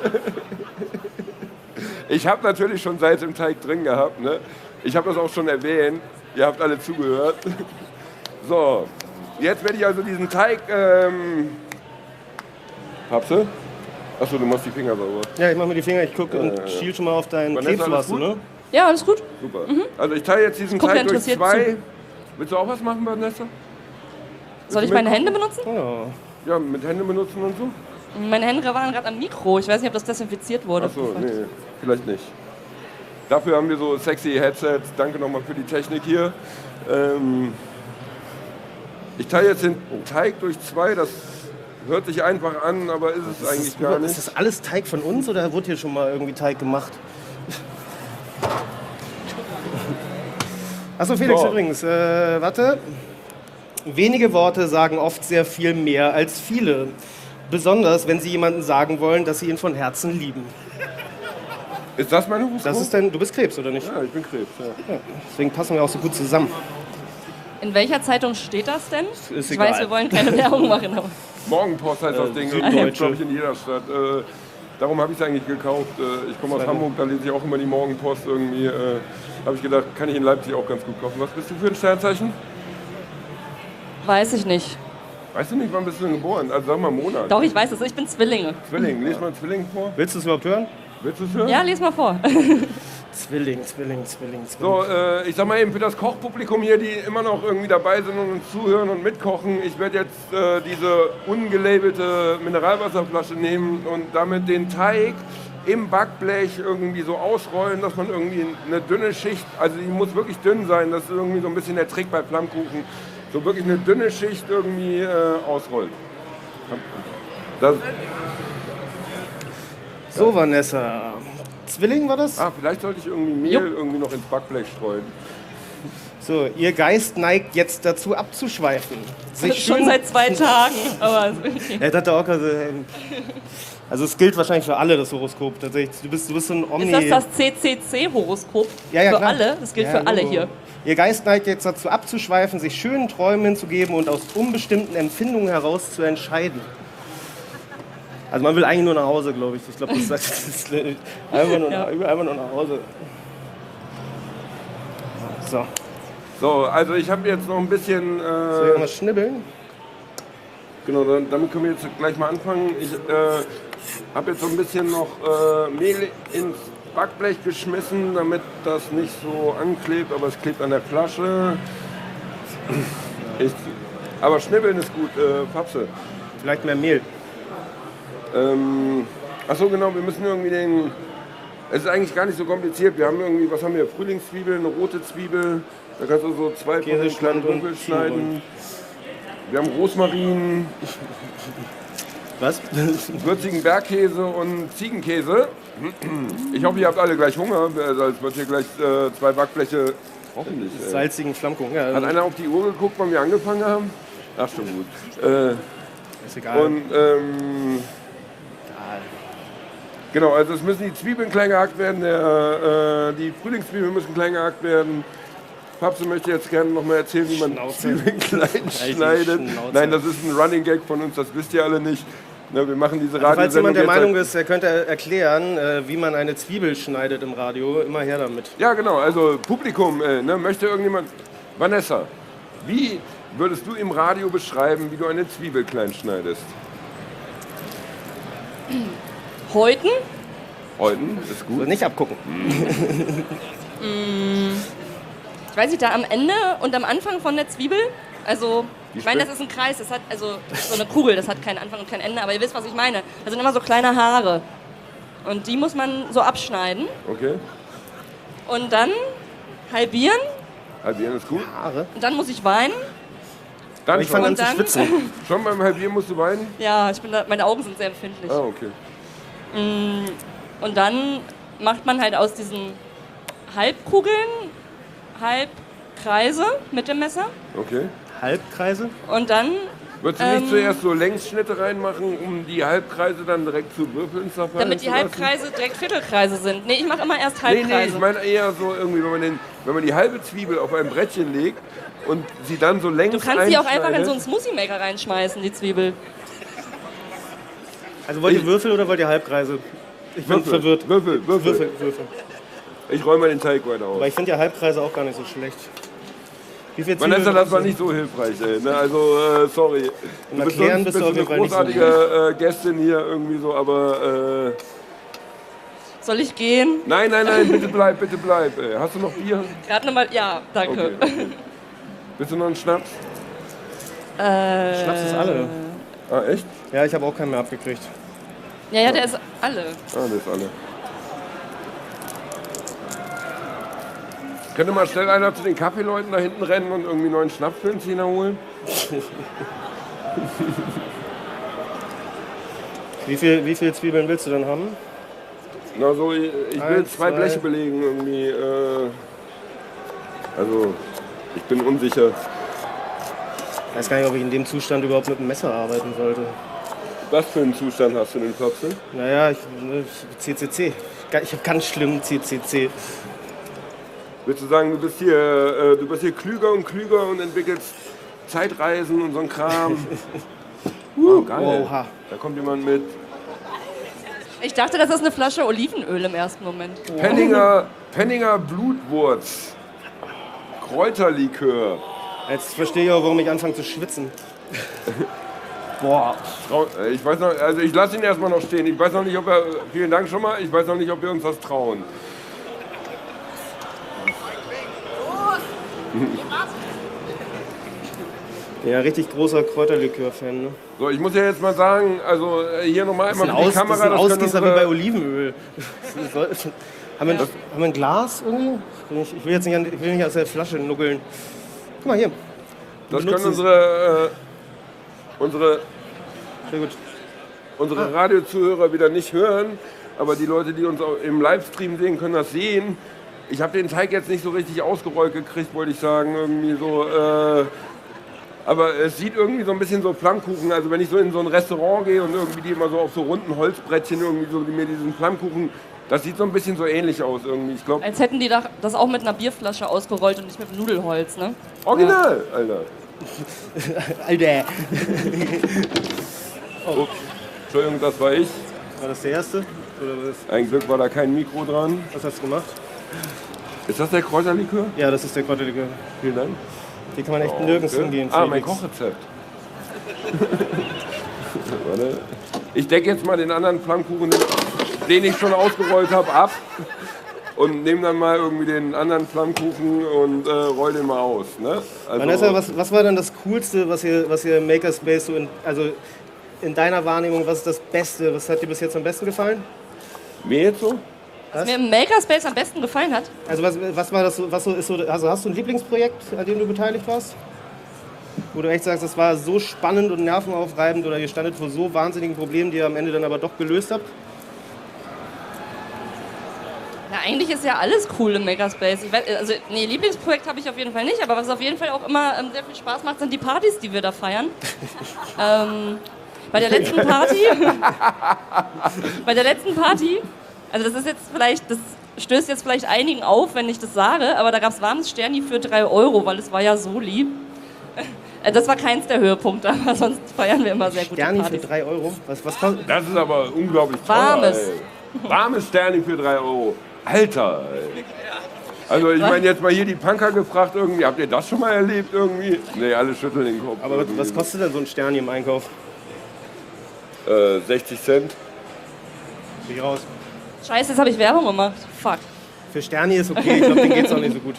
Ich habe natürlich schon Salz im Teig drin gehabt. Ne? Ich habe das auch schon erwähnt. Ihr habt alle zugehört. So, jetzt werde ich also diesen Teig. Ähm, Habst du? Achso, du machst die Finger sauber. Ja, ich mach mir die Finger, ich gucke und schiel schon mal auf deinen Vanessa, Krebs, alles was du, gut? ne? Ja, alles gut. Super. Also ich teile jetzt diesen Guck, wer Teig durch interessiert zwei. Willst du auch was machen, Vanessa? Soll ich meine Hände benutzen? Ja. Ja, mit Hände benutzen und so? Meine Hände waren gerade am Mikro. Ich weiß nicht, ob das desinfiziert wurde. Achso, nee, vielleicht nicht. Dafür haben wir so sexy Headsets. Danke nochmal für die Technik hier. Ähm, Ich teile jetzt den Teig durch zwei, das hört sich einfach an, aber ist es eigentlich Ist, gar ist nicht. das alles Teig von uns oder wurde hier schon mal irgendwie Teig gemacht? Achso, Felix, So. übrigens, äh, warte. Wenige Worte sagen oft sehr viel mehr als viele. Besonders, wenn sie jemandem sagen wollen, dass sie ihn von Herzen lieben. Ist das mein Horoskop? Das ist denn, du bist Krebs, oder nicht? Ja, ich bin Krebs. Ja. Ja, deswegen passen wir auch so gut zusammen. In welcher Zeitung steht das denn? Ist Ich egal. weiß, wir wollen keine Werbung machen, aber Morgenpost heißt das Äh, Ding. Süddeutsche. Gibt glaube ich in jeder Stadt. Äh, darum habe ich es eigentlich gekauft. Äh, ich komme aus Seine- Hamburg, da lese ich auch immer die Morgenpost irgendwie. Äh, habe ich gedacht, kann ich in Leipzig auch ganz gut kaufen. Was bist du für ein Sternzeichen? weiß ich nicht. Weißt du nicht, wann bist du denn geboren? Also sag mal Monat. Doch, ich weiß es, ich bin Zwillinge. Zwilling, lies mal Zwilling vor. Willst du es überhaupt hören? Willst du es hören? Ja, les mal vor. Zwilling, Zwilling, Zwilling, Zwilling. So, äh, ich sag mal eben für das Kochpublikum hier, die immer noch irgendwie dabei sind und uns zuhören und mitkochen, ich werde jetzt äh, diese ungelabelte Mineralwasserflasche nehmen und damit den Teig im Backblech irgendwie so ausrollen, dass man irgendwie eine dünne Schicht, also die muss wirklich dünn sein, das ist irgendwie so ein bisschen der Trick bei Flammkuchen, so wirklich eine dünne Schicht irgendwie äh, ausrollen. Das, So, Vanessa. Zwilling war das? ah, vielleicht sollte ich irgendwie Mehl Jupp. irgendwie noch ins Backblech streuen. So, ihr Geist neigt jetzt dazu abzuschweifen. Sich Schon schön- seit zwei Tagen. Aber okay. Ja, das hat auch, also, ähm, also es gilt wahrscheinlich für alle, das Horoskop. Tatsächlich. Du bist, du bist so ein Omni... Ist das das C C C-Horoskop? Ja, ja, für klar. alle? Das gilt Ja, für alle Logo. hier. Ihr Geist neigt jetzt dazu abzuschweifen, sich schönen Träumen hinzugeben und aus unbestimmten Empfindungen heraus zu entscheiden. Also man will eigentlich nur nach Hause, glaube ich. Ich glaube, das sagt das ist einfach nur, Ja. nach, einfach nur nach Hause. So, So, also ich habe jetzt noch ein bisschen... soll ich Äh, noch was schnibbeln? Genau, dann, damit können wir jetzt gleich mal anfangen. Ich äh, habe jetzt so ein bisschen noch äh, Mehl ins Backblech geschmissen, damit das nicht so anklebt, aber es klebt an der Flasche. Ich, aber schnibbeln ist gut, äh, Papse. Vielleicht mehr Mehl. Ähm, achso, genau, wir müssen irgendwie den... Es ist eigentlich gar nicht so kompliziert. Wir haben irgendwie, was haben wir? Frühlingszwiebeln, eine rote Zwiebel. Da kannst du so zwei von den Käseschmand kleinen und Dunkel schneiden. Zwiebeln. Wir haben Rosmarin, Was? würzigen Bergkäse und Ziegenkäse. Ich hoffe, ihr habt alle gleich Hunger. Also es wird hier gleich äh, zwei Backbleche. Hoffentlich. Ey. Salzigen Flammkuchen. Ja, Hat einer auf die Uhr geguckt, wann wir angefangen haben? Ach, schon gut. Äh, ist egal. und ähm, genau, also es müssen die Zwiebeln klein gehackt werden, der, äh, die Frühlingszwiebeln müssen klein gehackt werden. Papse möchte jetzt gerne noch mal erzählen, wie man Schnauze. Zwiebeln klein Alte schneidet. Schnauze. Nein, das ist ein Running Gag von uns, das wisst ihr alle nicht. Ne, wir machen diese Also falls Radiosendung jemand der jetzt Meinung seit- ist, er könnte erklären, äh, wie man eine Zwiebel schneidet im Radio, immer her damit. Ja, genau, also Publikum, äh, ne, möchte irgendjemand... Vanessa, wie würdest du im Radio beschreiben, wie du eine Zwiebel klein schneidest? Häuten? Häuten, ist Also gut. nicht abgucken. Ich weiß nicht, da am Ende und am Anfang von der Zwiebel, also Die ich meine, Spitze? das ist ein Kreis, das hat also das ist so eine Kugel, das hat keinen Anfang und kein Ende, aber ihr wisst, was ich meine. Das sind immer so kleine Haare und die muss man so abschneiden Okay, und dann halbieren halbieren ist gut. Haare. und dann muss ich weinen. Dann Ich fange schon, an zu dann- schwitzen. schon beim Halbieren musst du weinen? Ja, ich bin da, meine Augen sind sehr empfindlich. Ah, okay. Und dann macht man halt aus diesen Halbkugeln Halbkreise mit dem Messer Okay. Halbkreise. und dann Würdest du nicht Ähm, zuerst so Längsschnitte reinmachen, um die Halbkreise dann direkt zu Würfeln zerfallen damit die zu lassen? Halbkreise direkt Viertelkreise sind. Nee, ich mache immer erst Nee, Halbkreise. nee, ich meine eher so irgendwie, wenn man, den, wenn man die halbe Zwiebel auf ein Brettchen legt und sie dann so längs Du kannst die auch einfach in einschneidet. so einen Smoothie-Maker reinschmeißen, die Zwiebel. Also wollt ihr Ich- Würfel oder wollt ihr Halbkreise? Ich bin Würfel, verwirrt. Würfel, Würfel, Würfel, Würfel. Ich räume mal den Teig weiter Aber auf. ich finde ja Halbkreise auch gar nicht so schlecht. Wie viel Vanessa, Zwiebeln das war sind- nicht so hilfreich, ey. Ne? Also, äh, sorry. Im Du bist, Erklären sonst, bist du bist auf du jeden Fall eine nicht so großartige äh, Gästin hier irgendwie so, aber äh, Soll ich gehen? nein, nein, nein, bitte bleib, bitte bleib. Ey. Hast du noch Bier? Gerade nochmal. Ja, danke. Okay, okay. Willst du noch einen Schnaps? Äh, Schnaps ist alle. Ah, echt? Ja, ich habe auch keinen mehr abgekriegt. ja, ja, der ist alle. Ah, das ist alle. Könnte mal schnell einer zu den Kaffeeleuten da hinten rennen und irgendwie neuen Schnaps für den Zehner holen? Wie viel, wie viel Zwiebeln willst du denn haben? Na so, ich, ich will Eins, zwei zwei. Bleche belegen irgendwie. Äh, also, ich bin unsicher. Ich weiß gar nicht, ob ich in dem Zustand überhaupt mit dem Messer arbeiten sollte. Was für einen Zustand hast du denn, Klopse? Naja, ich, ne, C C C. Ich habe ganz schlimm C C C. Willst du sagen, du bist hier, äh, du bist hier klüger und klüger und entwickelst Zeitreisen und so ein Kram? Oh, geil. Oha. Da kommt jemand mit. Ich dachte, das ist eine Flasche Olivenöl im ersten Moment. Penninger, Penninger Blutwurz. Kräuterlikör. Jetzt verstehe ich auch, warum ich anfange zu schwitzen. Boah. Trau- äh, Ich weiß noch, also ich lasse ihn erstmal noch stehen. Ich weiß noch nicht, ob er. Vielen Dank schon mal. Ich weiß noch nicht, ob wir uns das trauen. Ja, richtig großer Kräuterlikör-Fan. Ne? So, ich muss ja jetzt mal sagen, also äh, hier nochmal Das einmal ist ein, für die Aus, das ist Kamera. ein Das können Ausgießer wie unsere- bei Olivenöl. Das soll- haben, wir ein, haben wir ein Glas irgendwie? Ich ich will jetzt nicht, an, ich will nicht aus der Flasche nuckeln. Guck mal hier. Das benutzen können unsere, äh, unsere, Sehr gut. unsere Radiozuhörer wieder nicht hören, aber die Leute, die uns auch im Livestream sehen, können das sehen. Ich habe den Teig jetzt nicht so richtig ausgerollt gekriegt, wollte ich sagen, irgendwie so. Äh, aber es sieht irgendwie so ein bisschen so Flammkuchen, also wenn ich so in so ein Restaurant gehe und irgendwie die immer so auf so runden Holzbrettchen irgendwie so die mir diesen Flammkuchen, das sieht so ein bisschen so ähnlich aus irgendwie. Ich glaube, Als hätten die da- das auch mit einer Bierflasche ausgerollt und nicht mit Nudelholz, ne? original, Alter. Alter. Oh, Entschuldigung, das war ich. War das der erste? Oder was, Ein Glück war da kein Mikro dran. was hast du gemacht? Ist das der Kräuterlikör? Ja, das ist der Kräuterlikör. Vielen Dank. Hier kann man echt nirgends hingehen. Ah, mein Felix. Kochrezept. Warte. Ich decke jetzt mal den anderen Flammkuchen, den ich schon ausgerollt habe, ab. Und nehme dann mal irgendwie den anderen Flammkuchen und äh, roll den mal aus. Ne? Also, Vanessa, was, was war denn das Coolste, was ihr, was ihr im Makerspace so in, also in deiner Wahrnehmung, was ist das Beste? Was hat dir bis jetzt am besten gefallen? Mir jetzt so? Was mir im Makerspace am besten gefallen hat. Also was, was war das so, was so ist so, also hast du ein Lieblingsprojekt, an dem du beteiligt warst? Wo du echt sagst, das war so spannend und nervenaufreibend oder ihr standet vor so wahnsinnigen Problemen, die ihr am Ende dann aber doch gelöst habt? Na, eigentlich ist ja alles cool im Makerspace. Ich weiß, also, nee, Lieblingsprojekt habe ich auf jeden Fall nicht, aber was auf jeden Fall auch immer ähm, sehr viel Spaß macht, sind die Partys, die wir da feiern. ähm, bei der letzten Party, bei der letzten Party, also das ist jetzt vielleicht, das stößt jetzt vielleicht einigen auf, wenn ich das sage, aber da gab es warmes Sterni für drei Euro, weil es war ja so lieb. Äh, Das war keins der Höhepunkte, aber sonst feiern wir immer sehr gute Sterni für Partys. drei Euro? Was, was kostet? Das ist aber unglaublich teuer. Warmes. Ey. Warmes Sterni für drei Euro. Alter, ey. Also ich meine jetzt mal hier die Punker gefragt irgendwie, habt ihr das schon mal erlebt irgendwie? Nee, alle schütteln den Kopf. Aber irgendwie. was kostet denn so ein Sterni im Einkauf? Äh, sechzig Cent. Bin ich raus. Scheiße, jetzt habe ich Werbung gemacht. Fuck. Für Sterni ist okay, ich glaube, denen geht's auch nicht so gut.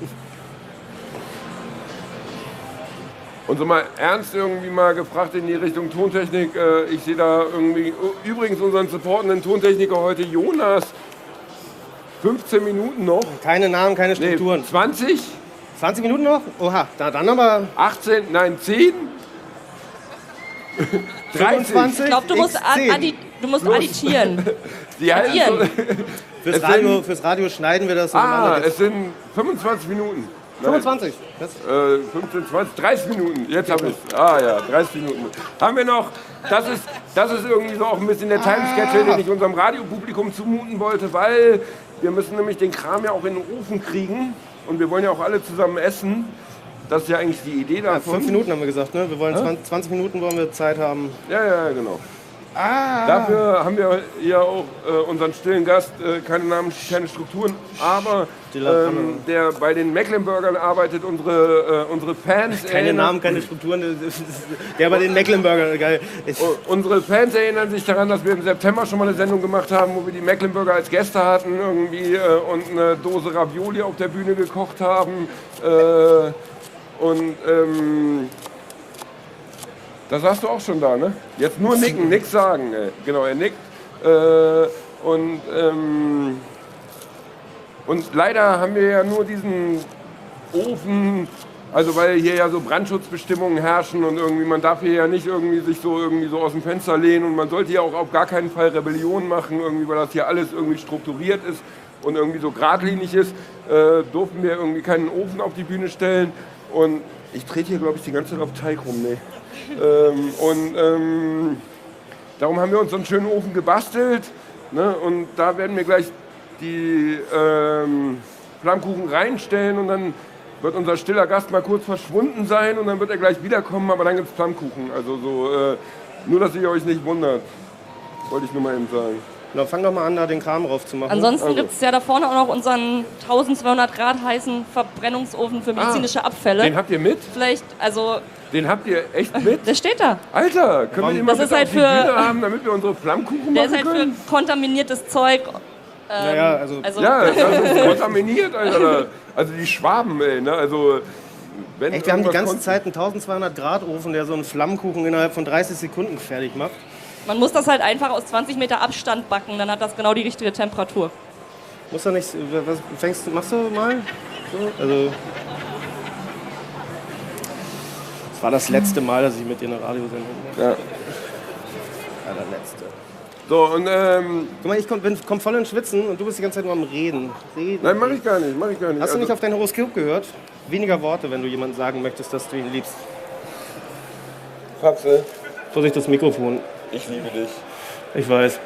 Und so mal ernst irgendwie mal gefragt in die Richtung Tontechnik. Äh, ich sehe da irgendwie, übrigens unseren supportenden Tontechniker heute, Jonas. fünfzehn Minuten noch. Keine Namen, keine Nee, Strukturen. zwanzig, zwanzig Minuten noch? Oha, da, dann aber achtzehn, nein, zehn. dreißig. fünfundzwanzig. Ich glaube, du musst, x ad zehn. addi du musst Los. addieren. Die halten so, Addieren. Fürs Es Radio, sind- fürs Radio schneiden wir das ah, auseinander. es sind fünfundzwanzig Minuten. Nein, fünfundzwanzig. Das, äh, fünfzehn, zwanzig, dreißig Minuten. Jetzt habe ich es. Ah ja, dreißig Minuten. Haben wir noch. Das ist, das ist irgendwie so auch ein bisschen der Timesketch, den ich unserem Radiopublikum zumuten wollte, weil wir müssen nämlich den Kram ja auch in den Ofen kriegen und wir wollen ja auch alle zusammen essen. Das ist ja eigentlich die Idee ja, davon. fünf Minuten haben wir gesagt, ne? Wir wollen zwanzig, zwanzig Minuten wollen wir Zeit haben. Ja, ja, genau. Dafür haben wir hier auch äh, unseren stillen Gast, äh, keine Namen, keine Strukturen, aber Stiller ähm, Panne. der bei den Mecklenburgern arbeitet, unsere, äh, unsere Fans Keine erinnern- Namen, keine Strukturen. Der bei den Mecklenburgern, geil. Ich, U- Unsere Fans erinnern sich daran, dass wir im September schon mal eine Sendung gemacht haben, wo wir die Mecklenburger als Gäste hatten irgendwie äh, und eine Dose Ravioli auf der Bühne gekocht haben. Äh, und ähm, das hast du auch schon da, ne? Jetzt nur nicken, nix sagen. Ey. Genau, er nickt. Äh, und ähm, Und leider haben wir ja nur diesen Ofen, also weil hier ja so Brandschutzbestimmungen herrschen und irgendwie man darf hier ja nicht irgendwie sich so irgendwie so aus dem Fenster lehnen und man sollte hier auch auf gar keinen Fall Rebellion machen, irgendwie, weil das hier alles irgendwie strukturiert ist und irgendwie so geradlinig ist, äh, durften wir irgendwie keinen Ofen auf die Bühne stellen und ich trete hier, glaube ich, die ganze Zeit auf Teig rum, ne? ähm, und ähm, darum haben wir uns so einen schönen Ofen gebastelt, ne? Und da werden wir gleich die ähm, Flammkuchen reinstellen und dann wird unser stiller Gast mal kurz verschwunden sein und dann wird er gleich wiederkommen, aber dann gibt es Flammkuchen. Also so, äh, nur, dass ihr euch nicht wundert, wollte ich nur mal eben sagen. Na, fang doch mal an, da den Kram drauf zu machen. Ansonsten Also. gibt es ja da vorne auch noch unseren tausendzweihundert Grad heißen Verbrennungsofen für medizinische Abfälle. Den habt ihr mit? Vielleicht, also, Den habt ihr echt mit? der steht da. Alter, können wir den mal Das ist bitte halt auf die für- Bühne haben, damit wir unsere Flammkuchen Der machen ist halt für können? kontaminiertes Zeug. Ähm, Naja, also, also Ja, das ist kontaminiert, Alter. Also die Schwaben, ey, ne? Also, wenn echt, wir haben die irgendwas ganze kon- Zeit einen tausendzweihundert Grad Ofen, der so einen Flammkuchen innerhalb von dreißig Sekunden fertig macht. man muss das halt einfach aus zwanzig Meter Abstand backen, dann hat das genau die richtige Temperatur. Muss doch nicht, was fängst du, machst du mal? So, also. Das war das letzte Mal, dass ich mit dir eine Radiosendung mache. Ja. Allerletzte. So, und ähm, Guck mal, ich komm, bin, komm voll ins Schwitzen und du bist die ganze Zeit nur am Reden. Reden. nein, mach ich gar nicht, mach ich gar nicht. Hast du nicht Also- auf dein Horoskop gehört? Weniger Worte, wenn du jemandem sagen möchtest, dass du ihn liebst. Fapse, Vorsicht, das Mikrofon. ich liebe dich. Ich weiß.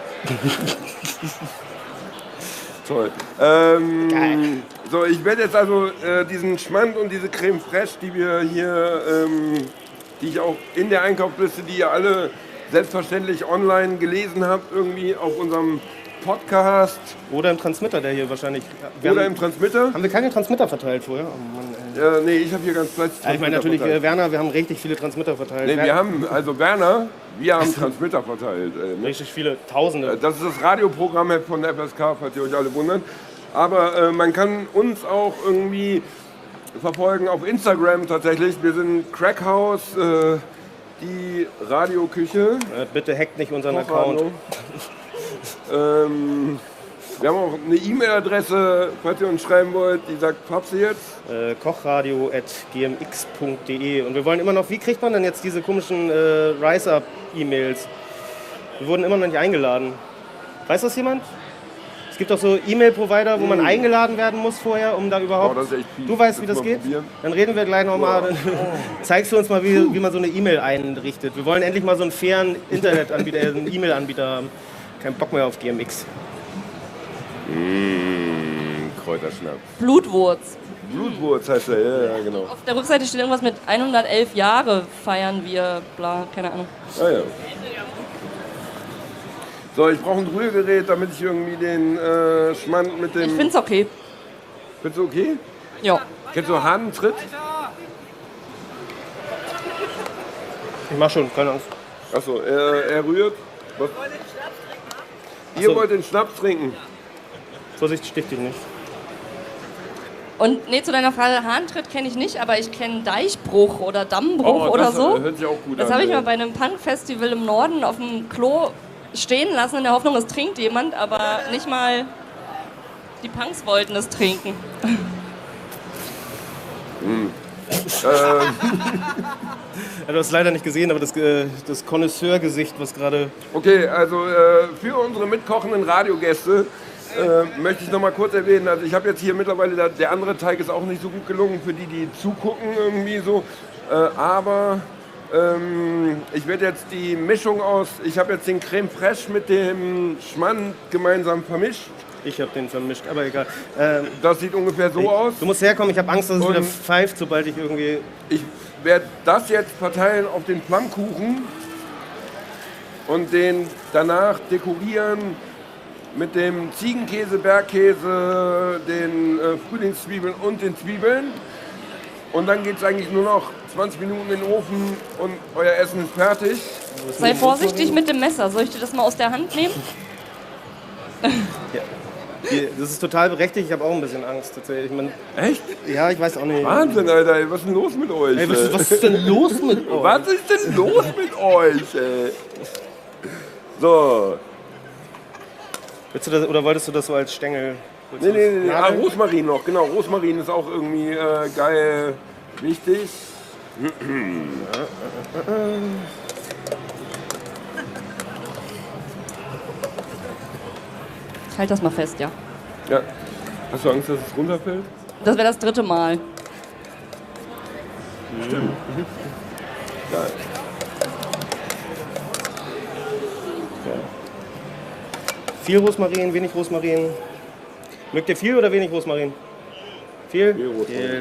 Toll. Ähm, Geil. so, ich werde jetzt also äh, diesen Schmand und diese Creme Fraiche, die wir hier, ähm, die ich auch in der Einkaufsliste, die ihr alle selbstverständlich online gelesen habt, irgendwie auf unserem Podcast Oder im Transmitter, der hier wahrscheinlich. Wir oder haben, im Transmitter. haben wir keine Transmitter verteilt vorher? Oh Mann, ey. Äh, nee, ich habe hier ganz fleißig Ja, ich meine natürlich, verteilt. äh, Werner, wir haben richtig viele Transmitter verteilt. Nee, Wer- wir haben, also Werner, wir haben Transmitter verteilt. Äh, ne? richtig viele, Tausende. Das ist das Radioprogramm von der F S K, falls ihr euch alle wundert. Aber äh, man kann uns auch irgendwie verfolgen auf Instagram tatsächlich. Wir sind Crackhouse, äh, die Radioküche. Äh, bitte hackt nicht unseren Kochradio. Account. Ähm, wir haben auch eine E-Mail-Adresse, falls ihr uns schreiben wollt, die sagt Papsi jetzt. Äh, kochradio at g m x punkt d e. Und wir wollen immer noch, wie kriegt man denn jetzt diese komischen äh, Rise-Up-E-Mails? Wir wurden immer noch nicht eingeladen. Weiß das jemand? Es gibt doch so E-Mail-Provider, wo man eingeladen werden muss vorher, um da überhaupt... Oh, das ist echt fies. Du weißt, wie Das das mal geht? probieren. Dann reden wir gleich nochmal. Dann zeigst du uns mal, wie, wie man so eine E-Mail einrichtet. Wir wollen endlich mal so einen fairen Internetanbieter, äh, einen E-Mail-Anbieter haben. Kein Bock mehr auf G M X. Mmh, Kräuterschnaps. Blutwurz. Blutwurz heißt er, ja, ja, genau. Auf der Rückseite steht irgendwas mit hundertelf Jahre feiern wir, bla, keine Ahnung. Ah, ja. So, ich brauche ein Rührgerät, damit ich irgendwie den äh, Schmand mit dem... Ich find's okay. Findest du okay? Ja. Kennst du Hahnentritt? Ich mach schon, keine Angst. Achso, er, er rührt. Was? Ihr so. wollt den Schnaps trinken? Vorsicht, stich dich nicht. Und nee, zu deiner Frage, Hahntritt kenne ich nicht, aber ich kenne Deichbruch oder Dammbruch Oh, oder das so. hört sich auch gut Das an. habe ich ey. mal bei einem Punk-Festival im Norden auf dem Klo stehen lassen, in der Hoffnung, es trinkt jemand, aber nicht mal die Punks wollten es trinken. Ja, du hast es leider nicht gesehen, aber das, äh, das Connoisseur-Gesicht, was gerade... Okay, also äh, für unsere mitkochenden Radiogäste äh, möchte ich noch mal kurz erwähnen, also ich habe jetzt hier mittlerweile, der, der andere Teig ist auch nicht so gut gelungen für die, die zugucken irgendwie so, äh, aber ähm, ich werde jetzt die Mischung aus, ich habe jetzt den Creme Fraiche mit dem Schmand gemeinsam vermischt. Ich habe den vermischt, aber egal. Ähm, Das sieht ungefähr so aus. du musst herkommen, ich habe Angst, dass es Und- wieder pfeift, sobald ich irgendwie... Ich werde das jetzt verteilen auf den Flammkuchen und den danach dekorieren mit dem Ziegenkäse, Bergkäse, den äh, Frühlingszwiebeln und den Zwiebeln. Und dann geht es eigentlich nur noch zwanzig Minuten in den Ofen und euer Essen ist fertig. Sei vorsichtig mit dem Messer. Soll ich dir das mal aus der Hand nehmen? Hier, das ist total berechtigt, ich habe auch ein bisschen Angst tatsächlich. Ich mein, Echt? ja, ich weiß auch nicht. Wahnsinn, Alter, ey, was ist denn los mit euch? Ey, was, ey? was ist denn los mit euch? Was ist denn los mit euch, ey? So, Willst du das, oder wolltest du das so als Stängel? Nee, nee, nee, ah, Nadeln? Rosmarin noch, genau. Rosmarin ist auch irgendwie äh, geil, wichtig. Ich halte das mal fest, ja. Ja. Hast du Angst, dass es runterfällt? Das wäre das dritte Mal. Stimmt. Geil. Viel Rosmarin, wenig Rosmarin. Mögt ihr viel oder wenig Rosmarin? Viel? Viel Rosmarin.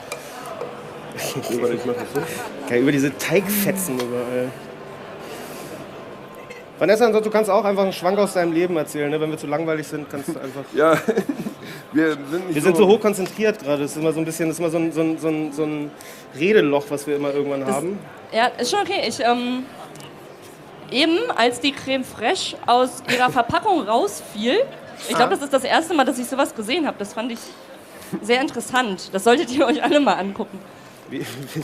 Viel. Über ich mach das so. Geil, über diese Teigfetzen überall. Vanessa, ansonsten, du kannst auch einfach einen Schwank aus deinem Leben erzählen. Ne? Wenn wir zu langweilig sind, kannst du einfach... Ja, wir sind nicht Wir sind so hoch konzentriert gerade. Das ist immer so ein bisschen, das ist immer so ein, so ein, so ein, so ein Redeloch, was wir immer irgendwann Das- haben. Ja, ist schon okay. Ich, ähm, eben, als die Creme Fraiche aus ihrer Verpackung rausfiel, ich glaube, das ist das erste Mal, dass ich sowas gesehen habe. Das fand ich sehr interessant. Das solltet ihr euch alle mal angucken. Wie,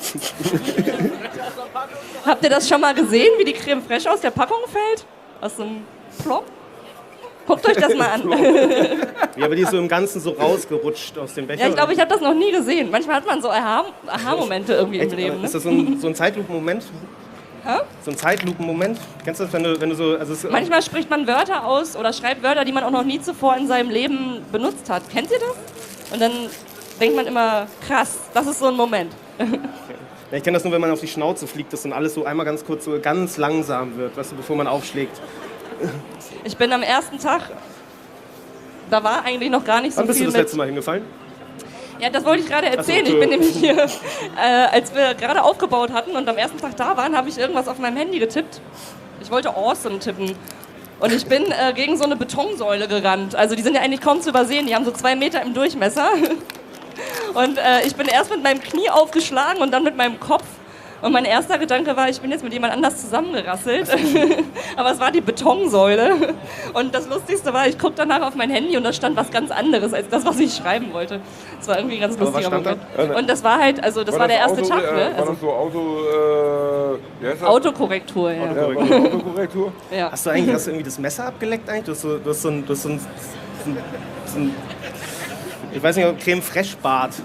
Habt ihr das schon mal gesehen, wie die Creme Fraiche aus der Packung fällt? Aus so einem Plop? Guckt euch das mal an. wie, aber die ist so im Ganzen so rausgerutscht aus dem Becher. Ja, ich glaube, ich habe das noch nie gesehen. Manchmal hat man so Aha- Aha-Momente irgendwie im Echt? Leben. Ne? Ist das so ein, so ein Zeitlupenmoment? Hä? So ein Zeitlupenmoment? Kennst du das, wenn du, wenn du so... Also es, Manchmal spricht man Wörter aus oder schreibt Wörter, die man auch noch nie zuvor in seinem Leben benutzt hat. Kennt ihr das? Und dann denkt man immer, krass, das ist so ein Moment. Ja, ich kenne das nur, wenn man auf die Schnauze fliegt, dass dann alles so einmal ganz kurz so ganz langsam wird, weißt du, bevor man aufschlägt. Ich bin am ersten Tag, da war eigentlich noch gar nicht so Wann bist du viel das mit... letzte Mal hingefallen? Ja, das wollte ich gerade erzählen. Ach so, Ich bin okay. nämlich hier, äh, als wir gerade aufgebaut hatten und am ersten Tag da waren, habe ich irgendwas auf meinem Handy getippt. Ich wollte Awesome tippen. Und ich bin äh, gegen so eine Betonsäule gerannt. Also die sind ja eigentlich kaum zu übersehen. Die haben so zwei Meter im Durchmesser. Und äh, ich bin erst mit meinem Knie aufgeschlagen und dann mit meinem Kopf. Und mein erster Gedanke war, ich bin jetzt mit jemand anders zusammengerasselt. Aber es war die Betonsäule. Und das Lustigste war, ich guckte danach auf mein Handy und da stand was ganz anderes als das, was ich schreiben wollte. Das war irgendwie ein ganz Aber was lustiger stand Moment. Und das war halt, also das war, der erste Auto, Tag, äh, ne? War Also das so Auto... Äh, wie heißt das? Autokorrektur, ja. Ja, war das Autokorrektur? ja. Hast du eigentlich hast du irgendwie das Messer abgeleckt eigentlich? Du hast so, du hast so ein... Du hast so ein, so ein, so ein ich weiß nicht, Creme Fraiche Bart.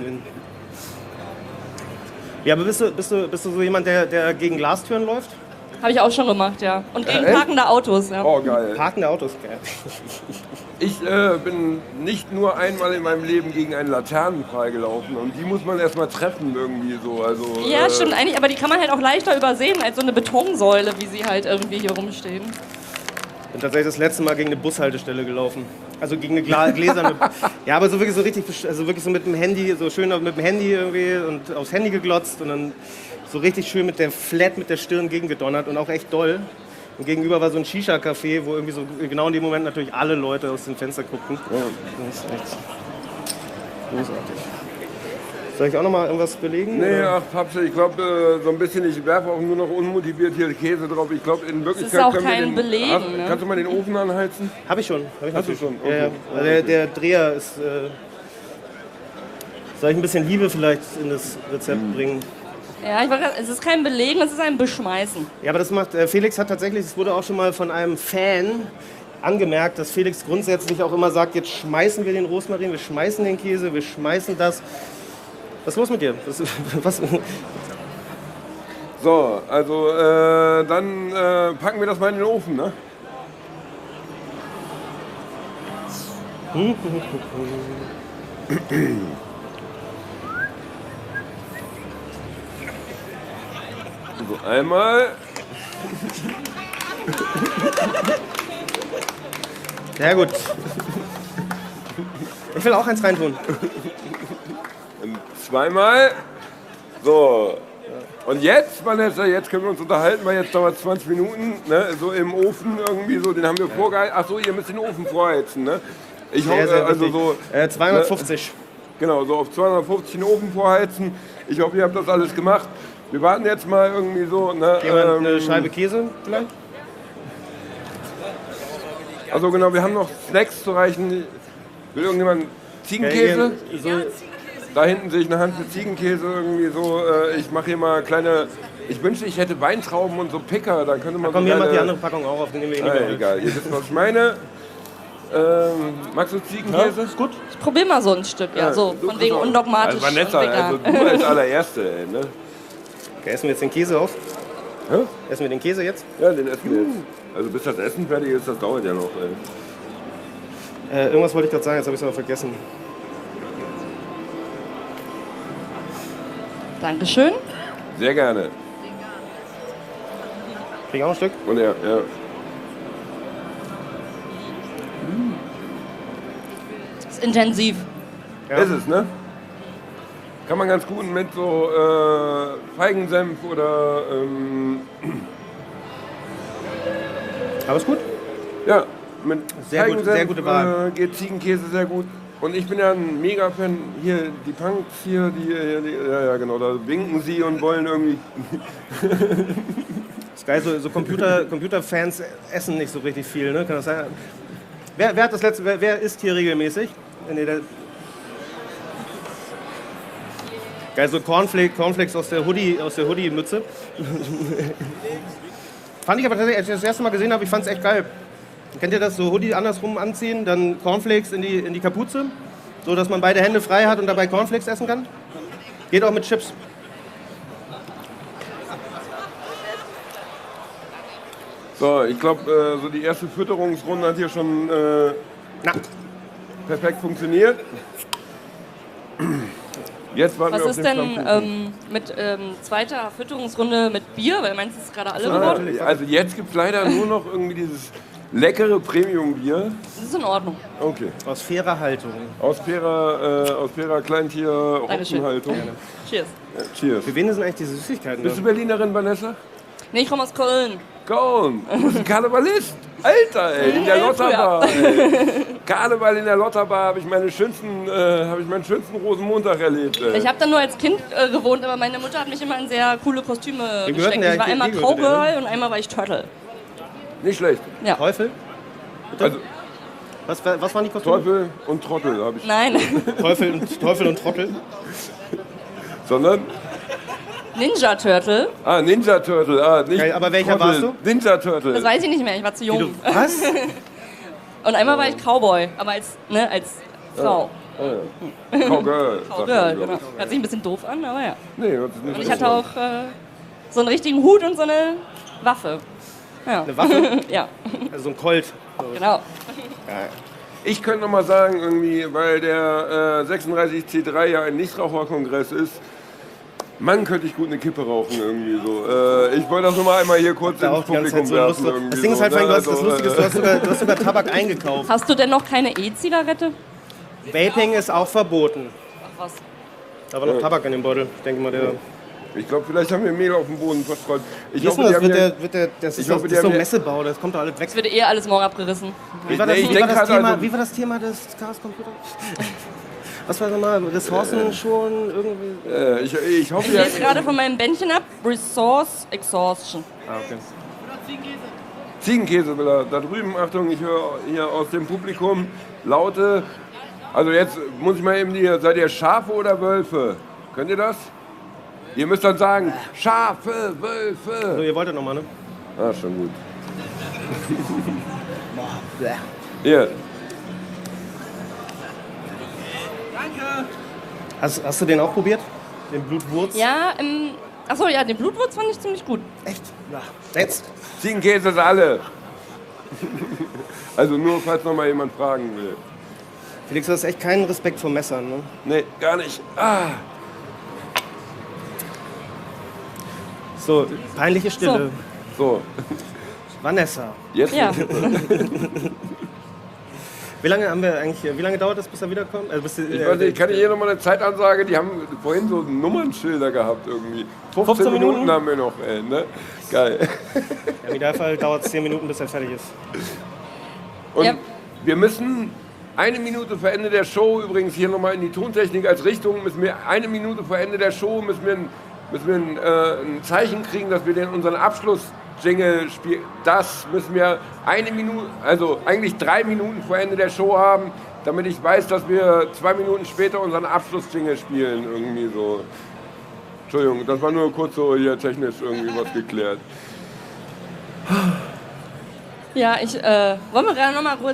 Ja, aber bist du, bist du, bist du so jemand, der, der gegen Glastüren läuft? Habe ich auch schon gemacht, ja. Und gegen Äh, echt? parkende Autos, ja. Oh, geil. Parkende Autos, geil. Ich äh, bin nicht nur einmal in meinem Leben gegen einen Laternenpfahl gelaufen und die muss man erstmal treffen irgendwie so. Also, Ja, äh, stimmt eigentlich, aber die kann man halt auch leichter übersehen als so eine Betonsäule, wie sie halt irgendwie hier rumstehen. Ich bin tatsächlich das letzte Mal gegen eine Bushaltestelle gelaufen. Also gegen eine Gla gläserne... ja, aber so wirklich so richtig, also wirklich so mit dem Handy, so schön mit dem Handy irgendwie und aufs Handy geglotzt und dann so richtig schön mit der Flat mit der Stirn gegengedonnert und auch echt doll. Und gegenüber war so ein Shisha-Café, wo irgendwie so genau in dem Moment natürlich alle Leute aus dem Fenster guckten. Ja, das ist echt großartig. Soll ich auch noch mal irgendwas belegen? Nee, oder? ach, Papse, ich glaube, äh, so ein bisschen, ich werfe auch nur noch unmotiviert hier Käse drauf. Ich glaube, in Wirklichkeit auch können wir kein den... Belegen, Hast, ne? Kannst du mal den Ofen anheizen? Hab ich schon. Hab ich Hast du natürlich. schon? Ja, ja. Okay. Also der, der Dreher ist... Äh, soll ich ein bisschen Liebe vielleicht in das Rezept bringen? Ja, ich wollte grad, es ist kein Belegen, es ist ein Beschmeißen. Ja, aber das macht... Äh, Felix hat tatsächlich, es wurde auch schon mal von einem Fan angemerkt, dass Felix grundsätzlich auch immer sagt, jetzt schmeißen wir den Rosmarin, wir schmeißen den Käse, wir schmeißen das. Was ist los mit dir? Was, was, So, also äh, dann äh, packen wir das mal in den Ofen, ne? So, einmal. Sehr gut. Ich will auch eins reintun. Zweimal. So. Und jetzt, Vanessa, jetzt können wir uns unterhalten, weil jetzt dauert zwanzig Minuten, ne? So im Ofen irgendwie so, den haben wir vorgeheizt. Ach so, ihr müsst den Ofen vorheizen, ne? Ich Sehr, hoffe, sehr also wichtig. so, Äh, zweihundertfünfzig. genau, so auf zweihundertfünfzig den Ofen vorheizen. Ich hoffe, ihr habt das alles gemacht. Wir warten jetzt mal irgendwie so, ne? Jemand ähm, eine Scheibe Käse vielleicht? Also genau, wir haben noch Snacks zu reichen. Will irgendjemand Ziegenkäse? Ja, so, Da hinten sehe ich eine Hand für Ziegenkäse irgendwie so. Äh, ich mache hier mal kleine. Ich wünschte, ich hätte Weintrauben und so Picker. Dann könnte man komm, so hier, mach kleine, die andere Packung auch auf, den nehmen wir eh Ah, nicht mehr. egal, ihr wisst, was ich meine. Ähm, magst du Ziegenkäse? Ist gut. Ich probiere mal so ein Stück, ja, Ja, so du von wegen bist auch- undogmatisch Also Vanessa, und vegan. also du als allererste, ey, ne? Okay, essen wir jetzt den Käse auf? Hä? Essen wir den Käse jetzt? Ja, den essen wir jetzt. Also bis das Essen fertig ist, das dauert ja noch, ey. Äh, irgendwas wollte ich gerade sagen, jetzt habe ich es aber vergessen. Dankeschön. Sehr gerne. Krieg ich auch ein Stück? Und ja, ja. Ist intensiv. Ja. Ist es, ne? Kann man ganz gut mit so äh, Feigensenf oder ähm, Aber ist gut. ja, mit Sehr gut, Feigensenf sehr gute Wahl. Äh, geht Ziegenkäse sehr gut. Und ich bin ja ein Mega-Fan. Hier, die Punks hier, die, die, ja, ja, genau, da winken sie und wollen irgendwie. Ist geil, so, so Computer, Computerfans essen nicht so richtig viel, ne? Kann das sein? Wer, wer hat das letzte, wer, wer isst hier regelmäßig? Nee, der, geil, so Cornflakes, Cornflakes aus der Hoodie, aus der Hoodie-Mütze. Fand ich aber tatsächlich, als ich das erste Mal gesehen habe, ich fand es echt geil. Kennt ihr das, so Hoodie andersrum anziehen, dann Cornflakes in die, in die Kapuze, so dass man beide Hände frei hat und dabei Cornflakes essen kann? Geht auch mit Chips. So, ich glaube, äh, so die erste Fütterungsrunde hat hier schon äh, Na, perfekt funktioniert. Jetzt warten Was wir auf ist den denn Flammkuchen. ähm, mit ähm, zweiter Fütterungsrunde mit Bier? Weil meinst du, es ist gerade alle Ah, geworden? also jetzt gibt es leider nur noch irgendwie dieses leckere Premium-Bier. Das ist in Ordnung. Okay. aus fairer Haltung. Aus fairer, äh, aus fairer Kleintier Dankeschön. Hopfenhaltung. Cheers. Ja, cheers. Für wen sind eigentlich diese Süßigkeiten? Bist du da? Berlinerin, Vanessa? Nee, ich komme aus Köln. Köln. Du bist ein Karnevalist. Alter, ey, in der Ja, Lotterbar. Ey. Karneval in der Lotterbar habe ich, meine schönsten, äh, hab ich meinen schönsten Rosenmontag erlebt. Ey. Ich habe da nur als Kind äh, gewohnt, aber meine Mutter hat mich immer in sehr coole Kostüme gehört gesteckt. denn der- Ich war wie- einmal wie gehört der Cowgirl und einmal war ich Turtle. Nicht schlecht. Ja. Teufel? Also Was, war- was waren die Kostüme? Teufel und Trottel habe ich. Nein, Teufel und, Teufel und Trottel. Sondern, Ninja Turtle. ah, Ninja Turtle. Ah, nicht Geil, aber welcher Trottel, warst du? Ninja Turtle. Das weiß ich nicht mehr, ich war zu jung. Was? Und einmal war ich Cowboy, aber als, ne, als Frau. Cowgirl. sagt man, Cowgirl, glaub genau. ich. Hört sich ein bisschen doof an, aber ja. Nee, das ist nicht Und ich so. hatte auch äh, so einen richtigen Hut und so eine Waffe. Ja, Eine Waffe? ja, Also so ein Colt. genau. Ich könnte noch mal sagen, irgendwie, weil der äh, sechsunddreißig C drei ja ein Nichtraucherkongress ist, Mann, könnte ich gut eine Kippe rauchen irgendwie so. Äh, ich wollte das nur mal einmal hier kurz Da ins auch die ganze Publikum Zeit so werfen. Lust drauf. irgendwie Das Ding ist so, halt, vor allem, ne? du hast das Also, Lustige ist, du hast sogar, du hast sogar Tabak eingekauft. Hast du denn noch keine E-Zigarette? Vaping ist auch verboten. Ach was. Da war noch Tabak in dem Beutel. Ich denke mal, der... Ich glaube, vielleicht haben wir Mehl auf dem Boden verstreut. Ich Wie ist hoffe, denn die das? haben Wird ja, der, wird der, das ist, Ich das, hoffe, das die ist so haben ein ja- Messebau, das kommt doch alles weg. Es wird eh alles morgen abgerissen. Wie war das, Nee, ich wie war denk das, grad Thema, also- wie war das Thema des Chaos Computer? Was war nochmal? Ressourcen schon irgendwie? äh, ich, ich hoffe Ich ja, lese gerade von meinem Bändchen ab. Resource Exhaustion. Ah, okay. Ziegenkäse will er. Da drüben, Achtung, ich höre hier aus dem Publikum laute. Also jetzt muss ich mal eben hier, seid ihr Schafe oder Wölfe? Könnt ihr das? Ihr müsst dann sagen, Schafe, So, Wölfe. ihr wolltet nochmal, ne? Ah, schon gut. Hier, Hast, hast du den auch probiert? Den Blutwurz? Ja, ähm, achso, ja, den Blutwurz fand ich ziemlich gut. Echt? Ja. Jetzt? Ziegenkäse ist alle. Also nur, falls noch mal jemand fragen will. Felix, du hast echt keinen Respekt vor Messern, ne? Nee, gar nicht. Ah, So, peinliche Stille. so, Vanessa. jetzt. Ja. Wie lange haben wir eigentlich, wie lange dauert das, bis er wiederkommt? Also bis, Ich weiß nicht, ich kann hier nochmal eine Zeitansage, die haben vorhin so Nummernschilder gehabt irgendwie. fünfzehn, fünfzehn Minuten, Minuten haben wir noch, ey, ne? Geil. Ja, im Idealfall dauert es zehn Minuten, bis er fertig ist. Und Ja. wir müssen eine Minute vor Ende der Show, übrigens hier nochmal in die Tontechnik als Richtung, müssen wir eine Minute vor Ende der Show, müssen wir ein, müssen wir ein, äh, ein Zeichen kriegen, dass wir den unseren Abschluss-Jingle spielen. Das müssen wir eine Minute, also eigentlich drei Minuten vor Ende der Show haben, damit ich weiß, dass wir zwei Minuten später unseren Abschluss-Jingle spielen, irgendwie so. Entschuldigung, das war nur kurz so hier technisch irgendwie was geklärt. Ja, ich, äh, wollen wir gerade noch mal kurz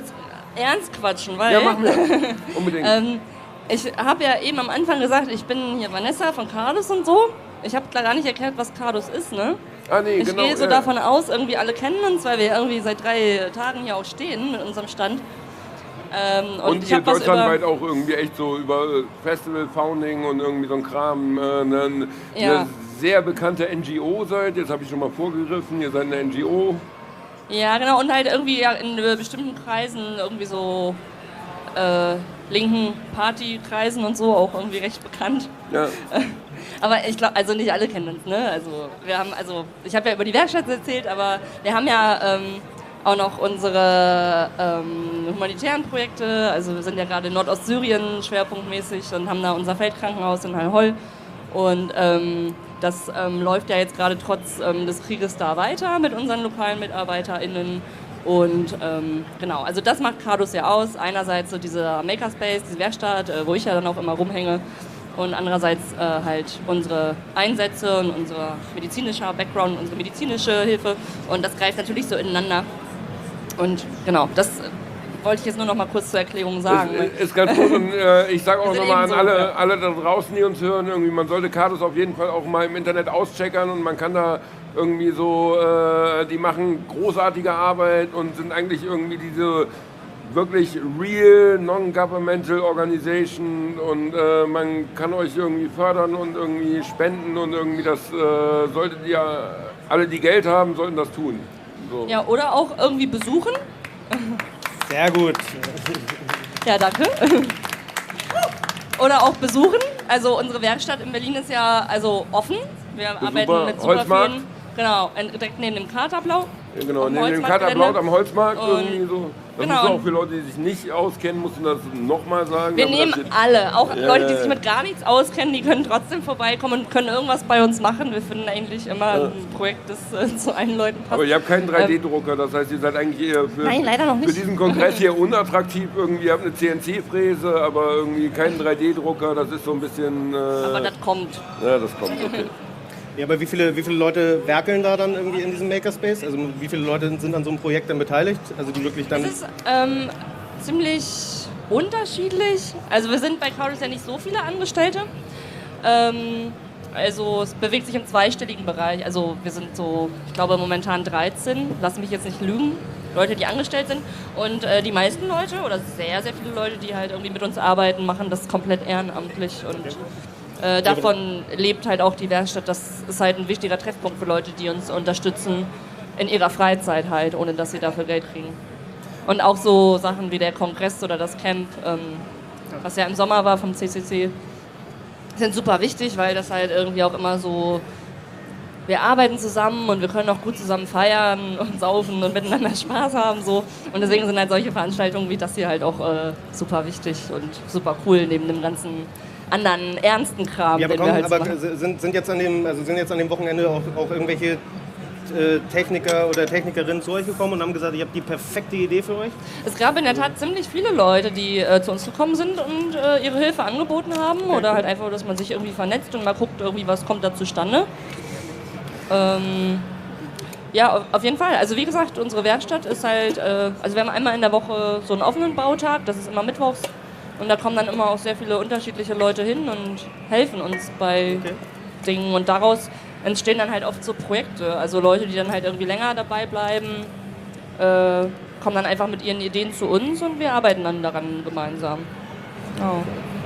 ernst quatschen, weil... Ja, machen wir. Unbedingt. ähm, ich habe ja eben am Anfang gesagt, ich bin hier Vanessa von Cardus und so. Ich habe gar nicht erklärt, was Cardus ist, ne? Ah, nee, ich genau, gehe so ja. davon aus, irgendwie alle kennen uns, weil wir irgendwie seit drei Tagen hier auch stehen mit unserem Stand. Ähm, und Und ich ihr habe was deutschlandweit über... auch irgendwie echt so über Festival Founding und irgendwie so ein Kram, äh, eine, Ja. eine sehr bekannte N G O seid. Jetzt habe ich schon mal vorgegriffen, ihr seid eine N G O. Ja, genau, und halt irgendwie ja, in äh, bestimmten Kreisen, irgendwie so äh, linken Partykreisen und so, auch irgendwie recht bekannt. Ja. Aber ich glaube, also nicht alle kennen uns, ne? Also wir haben, also ich habe ja über die Werkstatt erzählt, aber wir haben ja ähm, auch noch unsere ähm, humanitären Projekte. Also wir sind ja gerade in Nordostsyrien schwerpunktmäßig und haben da unser Feldkrankenhaus in Al-Hol. Und ähm, das ähm, läuft ja jetzt gerade trotz ähm, des Krieges da weiter mit unseren lokalen MitarbeiterInnen. Und ähm, genau, also das macht Cardus ja aus. Einerseits so dieser Makerspace, diese Werkstatt, äh, wo ich ja dann auch immer rumhänge. Und andererseits äh, halt unsere Einsätze und unser medizinischer Background, unsere medizinische Hilfe. Und das greift natürlich so ineinander. Und genau, das äh, wollte ich jetzt nur noch mal kurz zur Erklärung sagen. Ist, ist ganz gut und äh, ich sage auch Wir sind nochmal an eben so, alle, ja. alle da draußen, die uns hören, irgendwie, man sollte Cardus auf jeden Fall auch mal im Internet auscheckern und man kann da irgendwie so, äh, die machen großartige Arbeit und sind eigentlich irgendwie diese wirklich real non-governmental Organization und äh, man kann euch irgendwie fördern und irgendwie spenden und irgendwie das äh, solltet ihr, alle die Geld haben, sollten das tun. So. Ja, oder auch irgendwie besuchen. Sehr gut. Ja, danke. Oder auch besuchen. Also unsere Werkstatt in Berlin ist ja also offen. Wir arbeiten super. mit super Holzmarkt. vielen. Genau, direkt neben dem Katerblau. Ja, genau, Am neben dem Holzmarktgelände. Katerblaut am Holzmarkt Und- irgendwie so. Das genau, muss auch und- für Leute, die sich nicht auskennen, mussten das nochmal sagen. Wir damit nehmen das jetzt- alle, auch Ja, Leute, die ja, sich ja. mit gar nichts auskennen, die können trotzdem vorbeikommen und können irgendwas bei uns machen. Wir finden eigentlich immer ein Projekt, das äh, zu allen Leuten passt. Aber ihr habt keinen drei D-Drucker, das heißt, ihr seid eigentlich eher für, Nein, leider noch nicht. für diesen Kongress hier unattraktiv. Irgendwie, ihr habt eine C N C-Fräse, aber irgendwie keinen drei D-Drucker, das ist so ein bisschen... Äh, Aber das kommt. ja, das kommt, okay. Ja, aber wie viele, wie viele Leute werkeln da dann irgendwie in diesem Makerspace? Also wie viele Leute sind an so einem Projekt dann beteiligt? Also die wirklich dann... Es ist ähm, ziemlich unterschiedlich. Also wir sind bei Cardus ja nicht so viele Angestellte. Ähm, also es bewegt sich im zweistelligen Bereich. Also wir sind so, ich glaube momentan dreizehn, lass mich jetzt nicht lügen, Leute, die angestellt sind. Und äh, die meisten Leute oder sehr, sehr viele Leute, die halt irgendwie mit uns arbeiten, machen das komplett ehrenamtlich. Und äh, davon lebt halt auch die Werkstatt. Das ist halt ein wichtiger Treffpunkt für Leute, die uns unterstützen in ihrer Freizeit halt, ohne dass sie dafür Geld kriegen. Und auch so Sachen wie der Kongress oder das Camp, ähm, was ja im Sommer war vom C C C, sind super wichtig, weil das halt irgendwie auch immer so, wir arbeiten zusammen und wir können auch gut zusammen feiern und saufen und miteinander Spaß haben. So. Und deswegen sind halt solche Veranstaltungen wie das hier halt auch äh, super wichtig und super cool neben dem ganzen anderen ernsten Kram, Ja, aber, den wir komm, halt so aber machen. sind, sind, jetzt an dem, also sind jetzt an dem Wochenende auch, auch irgendwelche äh, Techniker oder Technikerinnen zu euch gekommen und haben gesagt, ich habe die perfekte Idee für euch? Es gab in der Tat ziemlich viele Leute, die äh, zu uns gekommen sind und äh, ihre Hilfe angeboten haben oder halt einfach, dass man sich irgendwie vernetzt und mal guckt, irgendwie was kommt da zustande. Ähm, ja, auf- auf jeden Fall. Also wie gesagt, unsere Werkstatt ist halt, äh, also wir haben einmal in der Woche so einen offenen Bautag, das ist immer mittwochs und da kommen dann immer auch sehr viele unterschiedliche Leute hin und helfen uns bei Okay. Dingen und daraus entstehen dann halt oft so Projekte, also Leute, die dann halt irgendwie länger dabei bleiben, äh, kommen dann einfach mit ihren Ideen zu uns und wir arbeiten dann daran gemeinsam. Oh.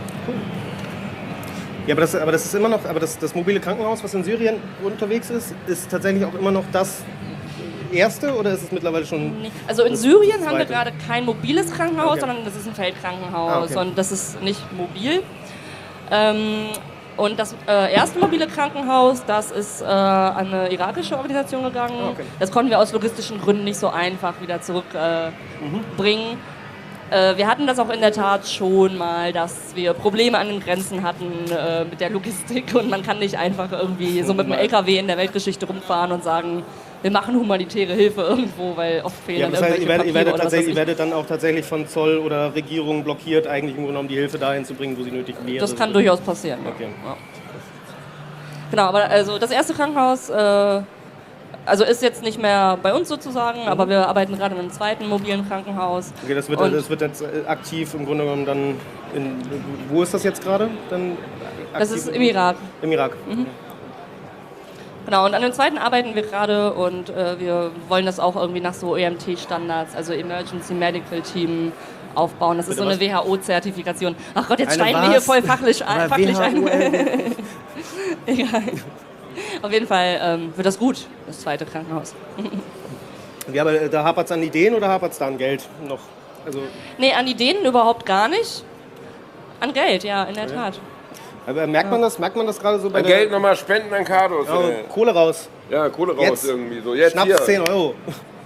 Ja, aber das, aber das ist immer noch, aber das, das mobile Krankenhaus, was in Syrien unterwegs ist, ist tatsächlich auch immer noch das erste oder ist es mittlerweile schon... Nee. Also in das Syrien haben wir zweite? gerade kein mobiles Krankenhaus, Okay. sondern das ist ein Feldkrankenhaus Ah, okay. und das ist nicht mobil. Ähm, und das äh, erste mobile Krankenhaus, das ist äh, an eine irakische Organisation gegangen. Ah, okay. Das konnten wir aus logistischen Gründen nicht so einfach wieder zurückbringen. Äh, bringen. Äh, wir hatten das auch in der Tat schon mal, dass wir Probleme an den Grenzen hatten äh, mit der Logistik und man kann nicht einfach irgendwie so mit dem L K W in der Weltgeschichte rumfahren und sagen, wir machen humanitäre Hilfe irgendwo, weil oft fehlen Ja, dann das heißt, ihr irgendwelche werdet, ihr, Papiere werdet oder was weiß tatsächlich, ihr ich. werdet dann auch tatsächlich von Zoll oder Regierung blockiert, eigentlich im Grunde genommen die Hilfe dahin zu bringen, wo sie nötig wäre. Das kann durchaus passieren. ja. Okay. Ja. Genau, aber also das erste Krankenhaus äh, also ist jetzt nicht mehr bei uns sozusagen, mhm. aber wir arbeiten gerade in einem zweiten mobilen Krankenhaus. Okay, das wird, das wird jetzt aktiv im Grunde genommen dann, in, wo ist das jetzt gerade? Dann das ist im Irak. Im Irak. Mhm. Genau, und an dem zweiten arbeiten wir gerade und äh, wir wollen das auch irgendwie nach so E M T-Standards, also Emergency Medical Team, aufbauen. Das Bitte ist so eine W H O-Zertifikation. Ach Gott, jetzt eine steigen was? wir hier voll fachlich, ein, fachlich ein. Egal. Auf jeden Fall ähm, wird das gut, das zweite Krankenhaus. Ja, aber da hapert es an Ideen oder hapert es da an Geld noch? Also nee, an Ideen überhaupt gar nicht. An Geld, ja, in der ja. Tat. Aber merkt man das, merkt man das gerade so bei der... Geld nochmal spenden an Cardos. Ja, Kohle raus. Ja, Kohle raus Jetzt. irgendwie so. Jetzt Schnaps hier. zehn Euro.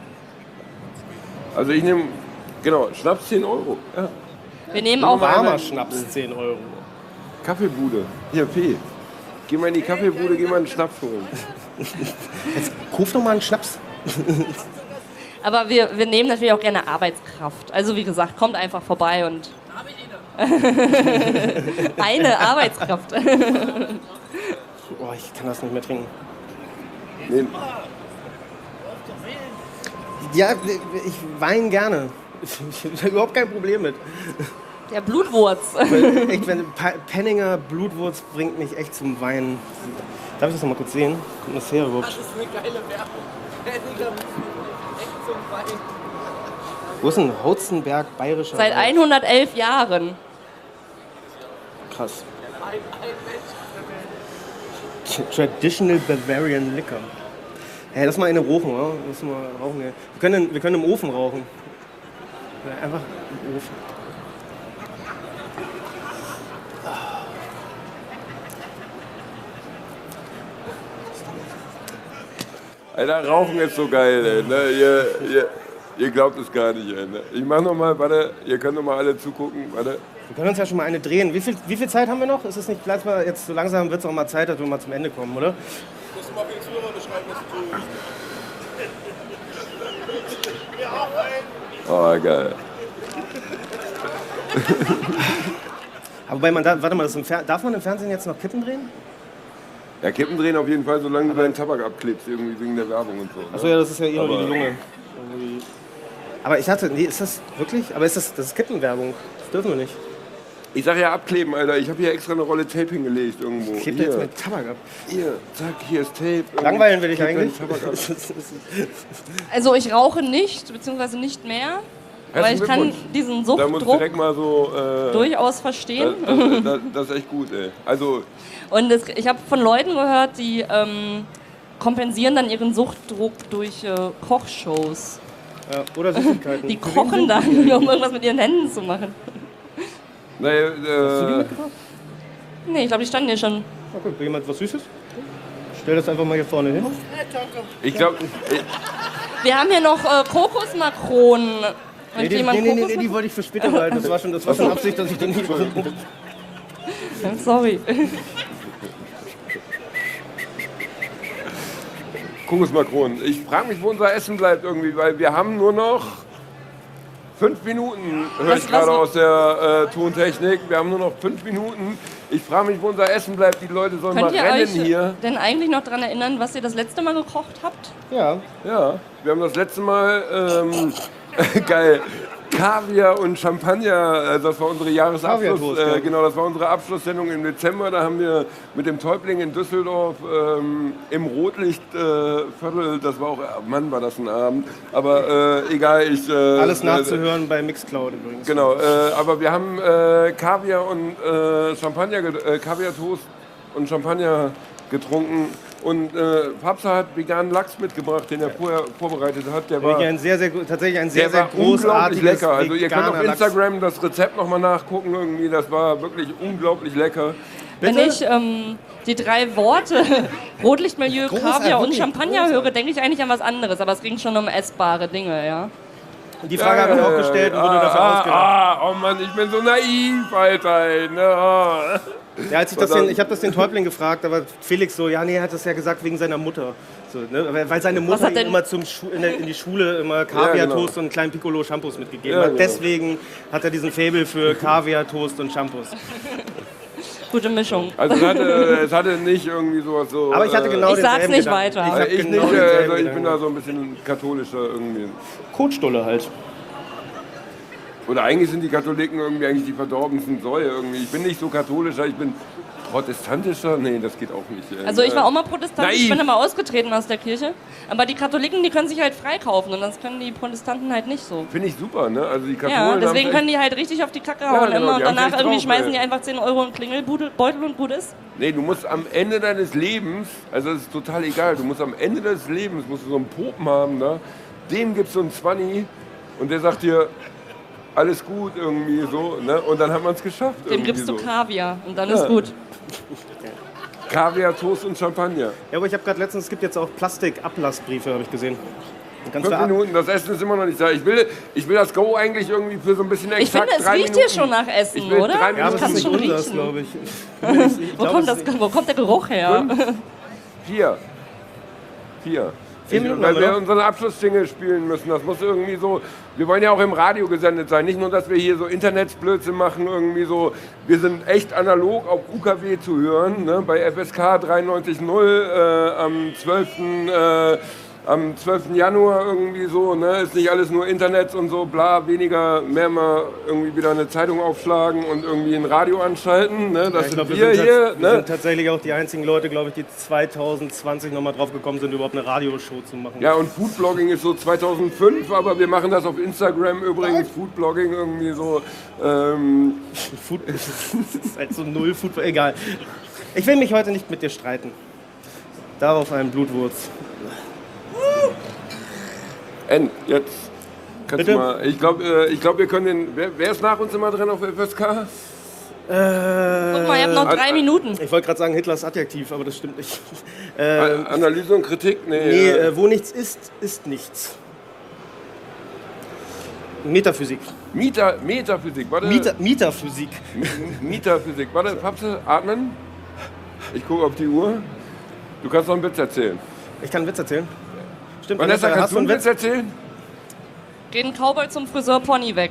Also ich nehme, genau, Schnaps zehn Euro. Ja. Wir nehmen auch... Warmer Schnaps zehn Euro. Kaffeebude. Hier, P. Geh mal in die Kaffeebude, geh mal einen Schnaps holen. Jetzt ruf doch mal einen Schnaps. Aber wir, wir nehmen natürlich auch gerne Arbeitskraft. Also wie gesagt, kommt einfach vorbei und... Eine Arbeitskraft. Oh, ich kann das nicht mehr trinken. Nee. Ja, ich weine gerne. Ich habe überhaupt kein Problem mit. Der Blutwurz. Weil, echt, wenn Penninger Blutwurz bringt mich echt zum Weinen. Darf ich das noch mal kurz sehen? Kommt das her überhaupt? Das ist eine geile Werbung. Penninger echt zum Weinen. Wo ist denn Hotzenberg bayerischer? Seit hundertelf Jahren. Krass. Traditional Bavarian Liquor. Hey, lass mal eine rauchen, oder? Lass mal rauchen. Wir können, wir können im Ofen rauchen. Einfach im Ofen. Alter, Rauchen ist so geil, ey. Ne? Ihr, ihr, ihr glaubt es gar nicht, ey. Ne? Ich mach noch mal, warte, ihr könnt noch mal alle zugucken, warte. Wir können uns ja schon mal eine drehen. Wie viel, wie viel Zeit haben wir noch? Ist es nicht, vielleicht mal jetzt so langsam wird es auch mal Zeit, dass wir mal zum Ende kommen, oder? Musst du mal für die Zuhörer beschreiben, was du tust. Oh, geil. Aber wobei man da, warte mal, das im Fer- darf man im Fernsehen jetzt noch Kippen drehen? Ja, Kippen drehen auf jeden Fall, solange du deinen Tabak abklebst, irgendwie wegen der Werbung und so. Ne? Achso, ja, das ist ja eh nur Aber- die Lunge. Aber ich dachte, nee, ist das wirklich? Aber ist das, das ist Kippenwerbung. Das dürfen wir nicht. Ich sag ja abkleben, Alter. Ich habe hier extra eine Rolle Tape hingelegt irgendwo. Ich heb Hier, jetzt mit Tabak ab. hier, zack, hier ist Tape. Langweilen will ich Kleb deinen eigentlich. Tabak ab. Also ich rauche nicht, beziehungsweise nicht mehr. Aber ich kann Glückwunsch. diesen Da musst du Suchtdruck direkt mal so... Äh, durchaus verstehen. Das, das, das, das ist echt gut, ey. Also, Und es, ich habe von Leuten gehört, die ähm, kompensieren dann ihren Suchtdruck durch äh, Kochshows. Ja, oder Süßigkeiten. Die kochen dann, um irgendwas mit ihren Händen zu machen. naja, Hast du die äh, mitgebracht? Nee, ich glaube, die standen hier schon. Okay, will jemand was Süßes? Stell das einfach mal hier vorne hin. ich glaube... Wir haben hier noch äh, Kokosmakronen. Wenn Nee, die, jemand nee, nee, nee, Kokosmak- die wollte ich für später behalten. Das war schon, das war schon Absicht, dass ich den nicht... Sorry. Kokosmakronen. Ich frage mich, wo unser Essen bleibt irgendwie, weil wir haben nur noch fünf Minuten, höre Was- ich gerade was- aus der äh, Tontechnik. Wir haben nur noch fünf Minuten. Ich frage mich, wo unser Essen bleibt. Die Leute sollen Könnt mal ihr rennen euch hier. denn eigentlich noch daran erinnern, was ihr das letzte Mal gekocht habt? Ja, Ja, wir haben das letzte Mal, ähm, geil, Kaviar und Champagner, äh, das war unsere Jahresabschluss, Kaviartoast, ja. äh, genau, das war unsere Abschlusssendung im Dezember. Da haben wir mit dem Täubling in Düsseldorf ähm, im Rotlichtviertel, äh, das war auch, äh, Mann, war das ein Abend, aber äh, egal, ich... Äh, alles äh, nachzuhören bei Mixcloud übrigens. Genau, äh, aber wir haben äh, Kaviar und äh, Champagner, ge- äh, Kaviartoast und Champagner getrunken. Und äh, Papsa hat veganen Lachs mitgebracht, den er vorher vorbereitet hat. Der war, Wirklich ein sehr, sehr, gut- tatsächlich ein sehr, der sehr war unglaublich großartiges lecker. Also ihr könnt auf veganer Lachs. Instagram das Rezept nochmal nachgucken. Irgendwie, das war wirklich unglaublich lecker. Wenn Bitte? ich ähm, die drei Worte Rotlichtmilieu, Großartig, Kaviar und wirklich Champagner großartig. höre, denke ich eigentlich an was anderes. Aber es ging schon um essbare Dinge, ja. Die Frage habe ich auch gestellt und wurde dafür ah, ausgelacht. ah, oh Mann, ich bin so naiv, Alter. Ey, ne? ah. Ja, als ich das Verdammt. den, ich habe das den Täubling gefragt, aber Felix so, ja, nee, er hat das ja gesagt wegen seiner Mutter. So, ne? Weil- Weil seine Mutter hat ihm denn- immer zum Schu in, der, in die Schule immer Ja, Kaviar-Toast genau. und einen kleinen Piccolo-Shampoos mitgegeben Ja, hat. genau. Deswegen hat er diesen Faible für Kaviar, Toast und Shampoos. Gute Mischung. Also es hatte, es hatte nicht irgendwie sowas so... Aber ich hatte genau Ich sag's denselben nicht Gedanken. weiter. Ich, Äh, hab ich, genau nicht, denselben also ich bin Gedanken. da so ein bisschen katholischer irgendwie. Kotstulle halt. Oder eigentlich sind die Katholiken irgendwie eigentlich die verdorbensten Säue irgendwie. Ich bin nicht so katholischer, ich bin protestantischer. Nee, das geht auch nicht. Also ich war auch mal Protestant, ich Naiv. bin immer ausgetreten aus der Kirche. Aber die Katholiken, die können sich halt freikaufen und das können die Protestanten halt nicht so. Finde ich super, ne? Also die Katholen Ja, deswegen haben's können die halt richtig auf die Kacke hauen genau, immer und die haben's danach echt irgendwie drauf, schmeißen ey. die einfach zehn Euro in den Klingelbeutel und gut ist. Nee, du musst am Ende deines Lebens, also das ist total egal, du musst am Ende deines Lebens, musst du so einen Popen haben, ne? Dem gibst du einen Zwanni und der sagt dir, alles gut irgendwie so, ne? Und dann hat man es geschafft. Dem irgendwie gibst du so. Kaviar und dann Ja. ist gut. Kaviar, Toast und Champagner. Ja, aber ich habe gerade letztens, es gibt jetzt auch Plastikablassbriefe, habe ich gesehen. Du kannst Fünf da- Minuten, das Essen ist immer noch nicht da. Ich will, ich will das Go eigentlich irgendwie für so ein bisschen Ich exakt finde, es drei riecht Minuten. hier schon nach Essen, Ich will oder? drei Ja, aber Minuten. es kann ist nicht schon unseres, riechen. glaube ich. Ich, ich Wo, glaub, kommt es das, ist- wo kommt der Geruch her? Vier. Vier. Vier Ich, Minuten weil haben wir wir noch. unseren Abschlusssingle spielen müssen. Das muss irgendwie so. Wir wollen ja auch im Radio gesendet sein. Nicht nur, dass wir hier so Internetsblödsinn machen, irgendwie so. Wir sind echt analog auf U K W zu hören. Ne? Bei F S K dreiundneunzig null äh, am zwölften Äh, am zwölften Januar irgendwie so, ne, ist nicht alles nur Internet und so, bla, weniger, mehr mal irgendwie wieder eine Zeitung aufschlagen und irgendwie ein Radio anschalten, ne, das Ja, ich sind glaub, wir, wir, sind hier, tats- wir ne. sind tatsächlich auch die einzigen Leute, glaube ich, die zwanzig zwanzig nochmal drauf gekommen sind, überhaupt eine Radioshow zu machen. Ja, und Foodblogging ist so zweitausendfünf, aber wir machen das auf Instagram übrigens, Foodblogging irgendwie so, ähm, Food, das ist halt so null Food, egal. Ich will mich heute nicht mit dir streiten. Darauf einen Blutwurz. N, jetzt kannst Bitte? du mal, ich glaube, äh, ich glaub, wir können den, wer, wer ist nach uns immer drin auf F S K? Äh, Guck mal, ihr habt noch drei äh, Minuten. ich wollte gerade sagen, Hitlers Adjektiv, aber das stimmt nicht. Äh, Äh, Analyse und Kritik? Nee, nee, äh, äh, wo nichts ist, ist nichts. Metaphysik. Mieter, Metaphysik, warte. Mieter, Metaphysik. M- Metaphysik. Warte, Papse, atmen. Ich gucke auf die Uhr. Du kannst noch einen Witz erzählen. Ich kann einen Witz erzählen. Stimmt, Vanessa, Vanessa, kannst du einen Witz Witz? erzählen? Geht ein Cowboy zum Friseur, Pony weg.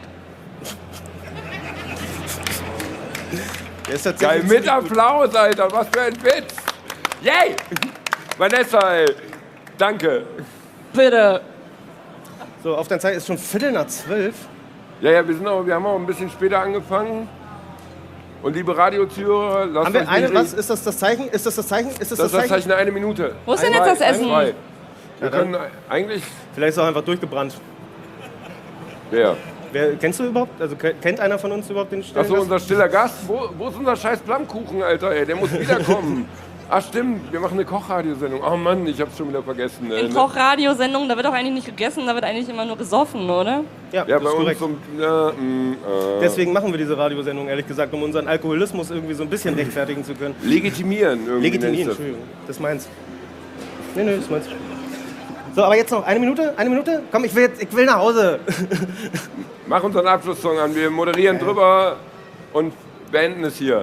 Der ist Geil, tatsächlich mit ziemlich gut. Applaus, Alter. Was für ein Witz. Yay! Vanessa, ey. Danke. Bitte. So, auf dein Zeit ist schon Viertel nach zwölf. Ja, ja, wir, sind auch, wir haben auch ein bisschen später angefangen. Und liebe Radiozuhörer, lasst Haben wir euch eine, nicht was? Ist das das Zeichen? Ist das das Zeichen? Ist das Das das ist das Zeichen? Zeichen eine Minute. Wo ist denn Zwei, jetzt das Essen? zwei. Wir Ja, dann- können eigentlich... Vielleicht ist er auch einfach durchgebrannt. Wer? Wer, kennst du überhaupt? Also ke- kennt einer von uns überhaupt den Achso, Stellgast? unser stiller Gast. Wo, wo ist unser scheiß Flammkuchen, Alter? Ey? Der muss wiederkommen. Ach stimmt, wir machen eine Kochradiosendung. Oh Mann, ich hab's schon wieder vergessen. Ey, In ne? Kochradiosendungen, da wird doch eigentlich nicht gegessen, da wird eigentlich immer nur gesoffen, oder? Ja, Ja, das bei ist uns korrekt. zum... Ja, mh, äh, Deswegen machen wir diese Radiosendung, ehrlich gesagt, um unseren Alkoholismus irgendwie so ein bisschen rechtfertigen zu können. legitimieren. Irgendwie nennt Legitimieren, sich das. Entschuldigung. Das ist meins. Nee, nee, das ist meins. So, aber jetzt noch eine Minute? Eine Minute? Komm, ich will, jetzt, ich will nach Hause. Mach unseren Abschlusssong an. Wir moderieren drüber und beenden es hier.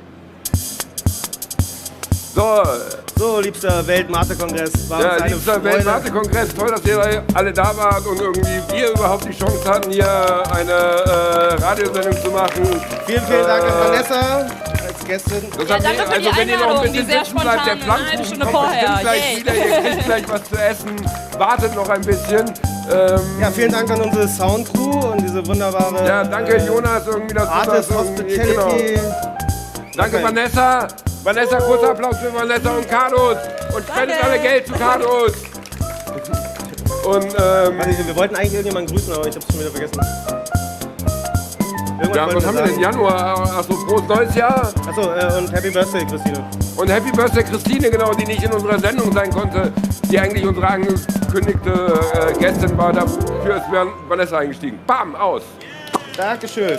So, So, liebster Welt-Mate-Kongress. War uns ja, eine liebster Freude. Weltmate-Kongress, toll, dass ihr alle da wart und irgendwie wir überhaupt die Chance hatten, hier eine äh, Radiosendung zu machen. Vielen, vielen Dank an Äh, Vanessa als Gästin. Das Ja, habt danke ihr- für die also wenn ihr noch ein Einladung, bisschen die sehr sitzen bleibt, der spontan, eine Flammkuchen Stunde kommt bestimmt vorher. gleich Yay. wieder, ihr kriegt gleich was zu essen, wartet noch ein bisschen. Ähm, Ja, vielen Dank an unsere Soundcrew und diese wunderbare ja, danke Jonas, irgendwie das Artist das irgendwie- genau. Hospitality. Danke Okay. Vanessa. Vanessa, kurzer Applaus für Vanessa und Carlos. Und spendet alle Geld zu Carlos. Und ähm, Warte, wir wollten eigentlich irgendjemanden grüßen, aber ich hab's schon wieder vergessen. Irgendwas ja, wollten was haben wir denn? sagen. Januar. Achso, frohes neues Jahr. Achso, äh, und Happy Birthday, Christine. Und Happy Birthday Christine, genau, die nicht in unserer Sendung sein konnte, die eigentlich unsere angekündigte äh, Gästin war. Dafür ist Vanessa eingestiegen. Bam, aus. Dankeschön.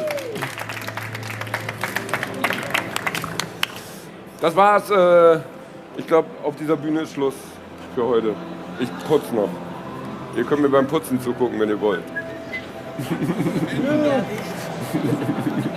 Das war's. Äh, ich glaube, auf dieser Bühne ist Schluss für heute. Ich putze noch. Ihr könnt mir beim Putzen zugucken, wenn ihr wollt.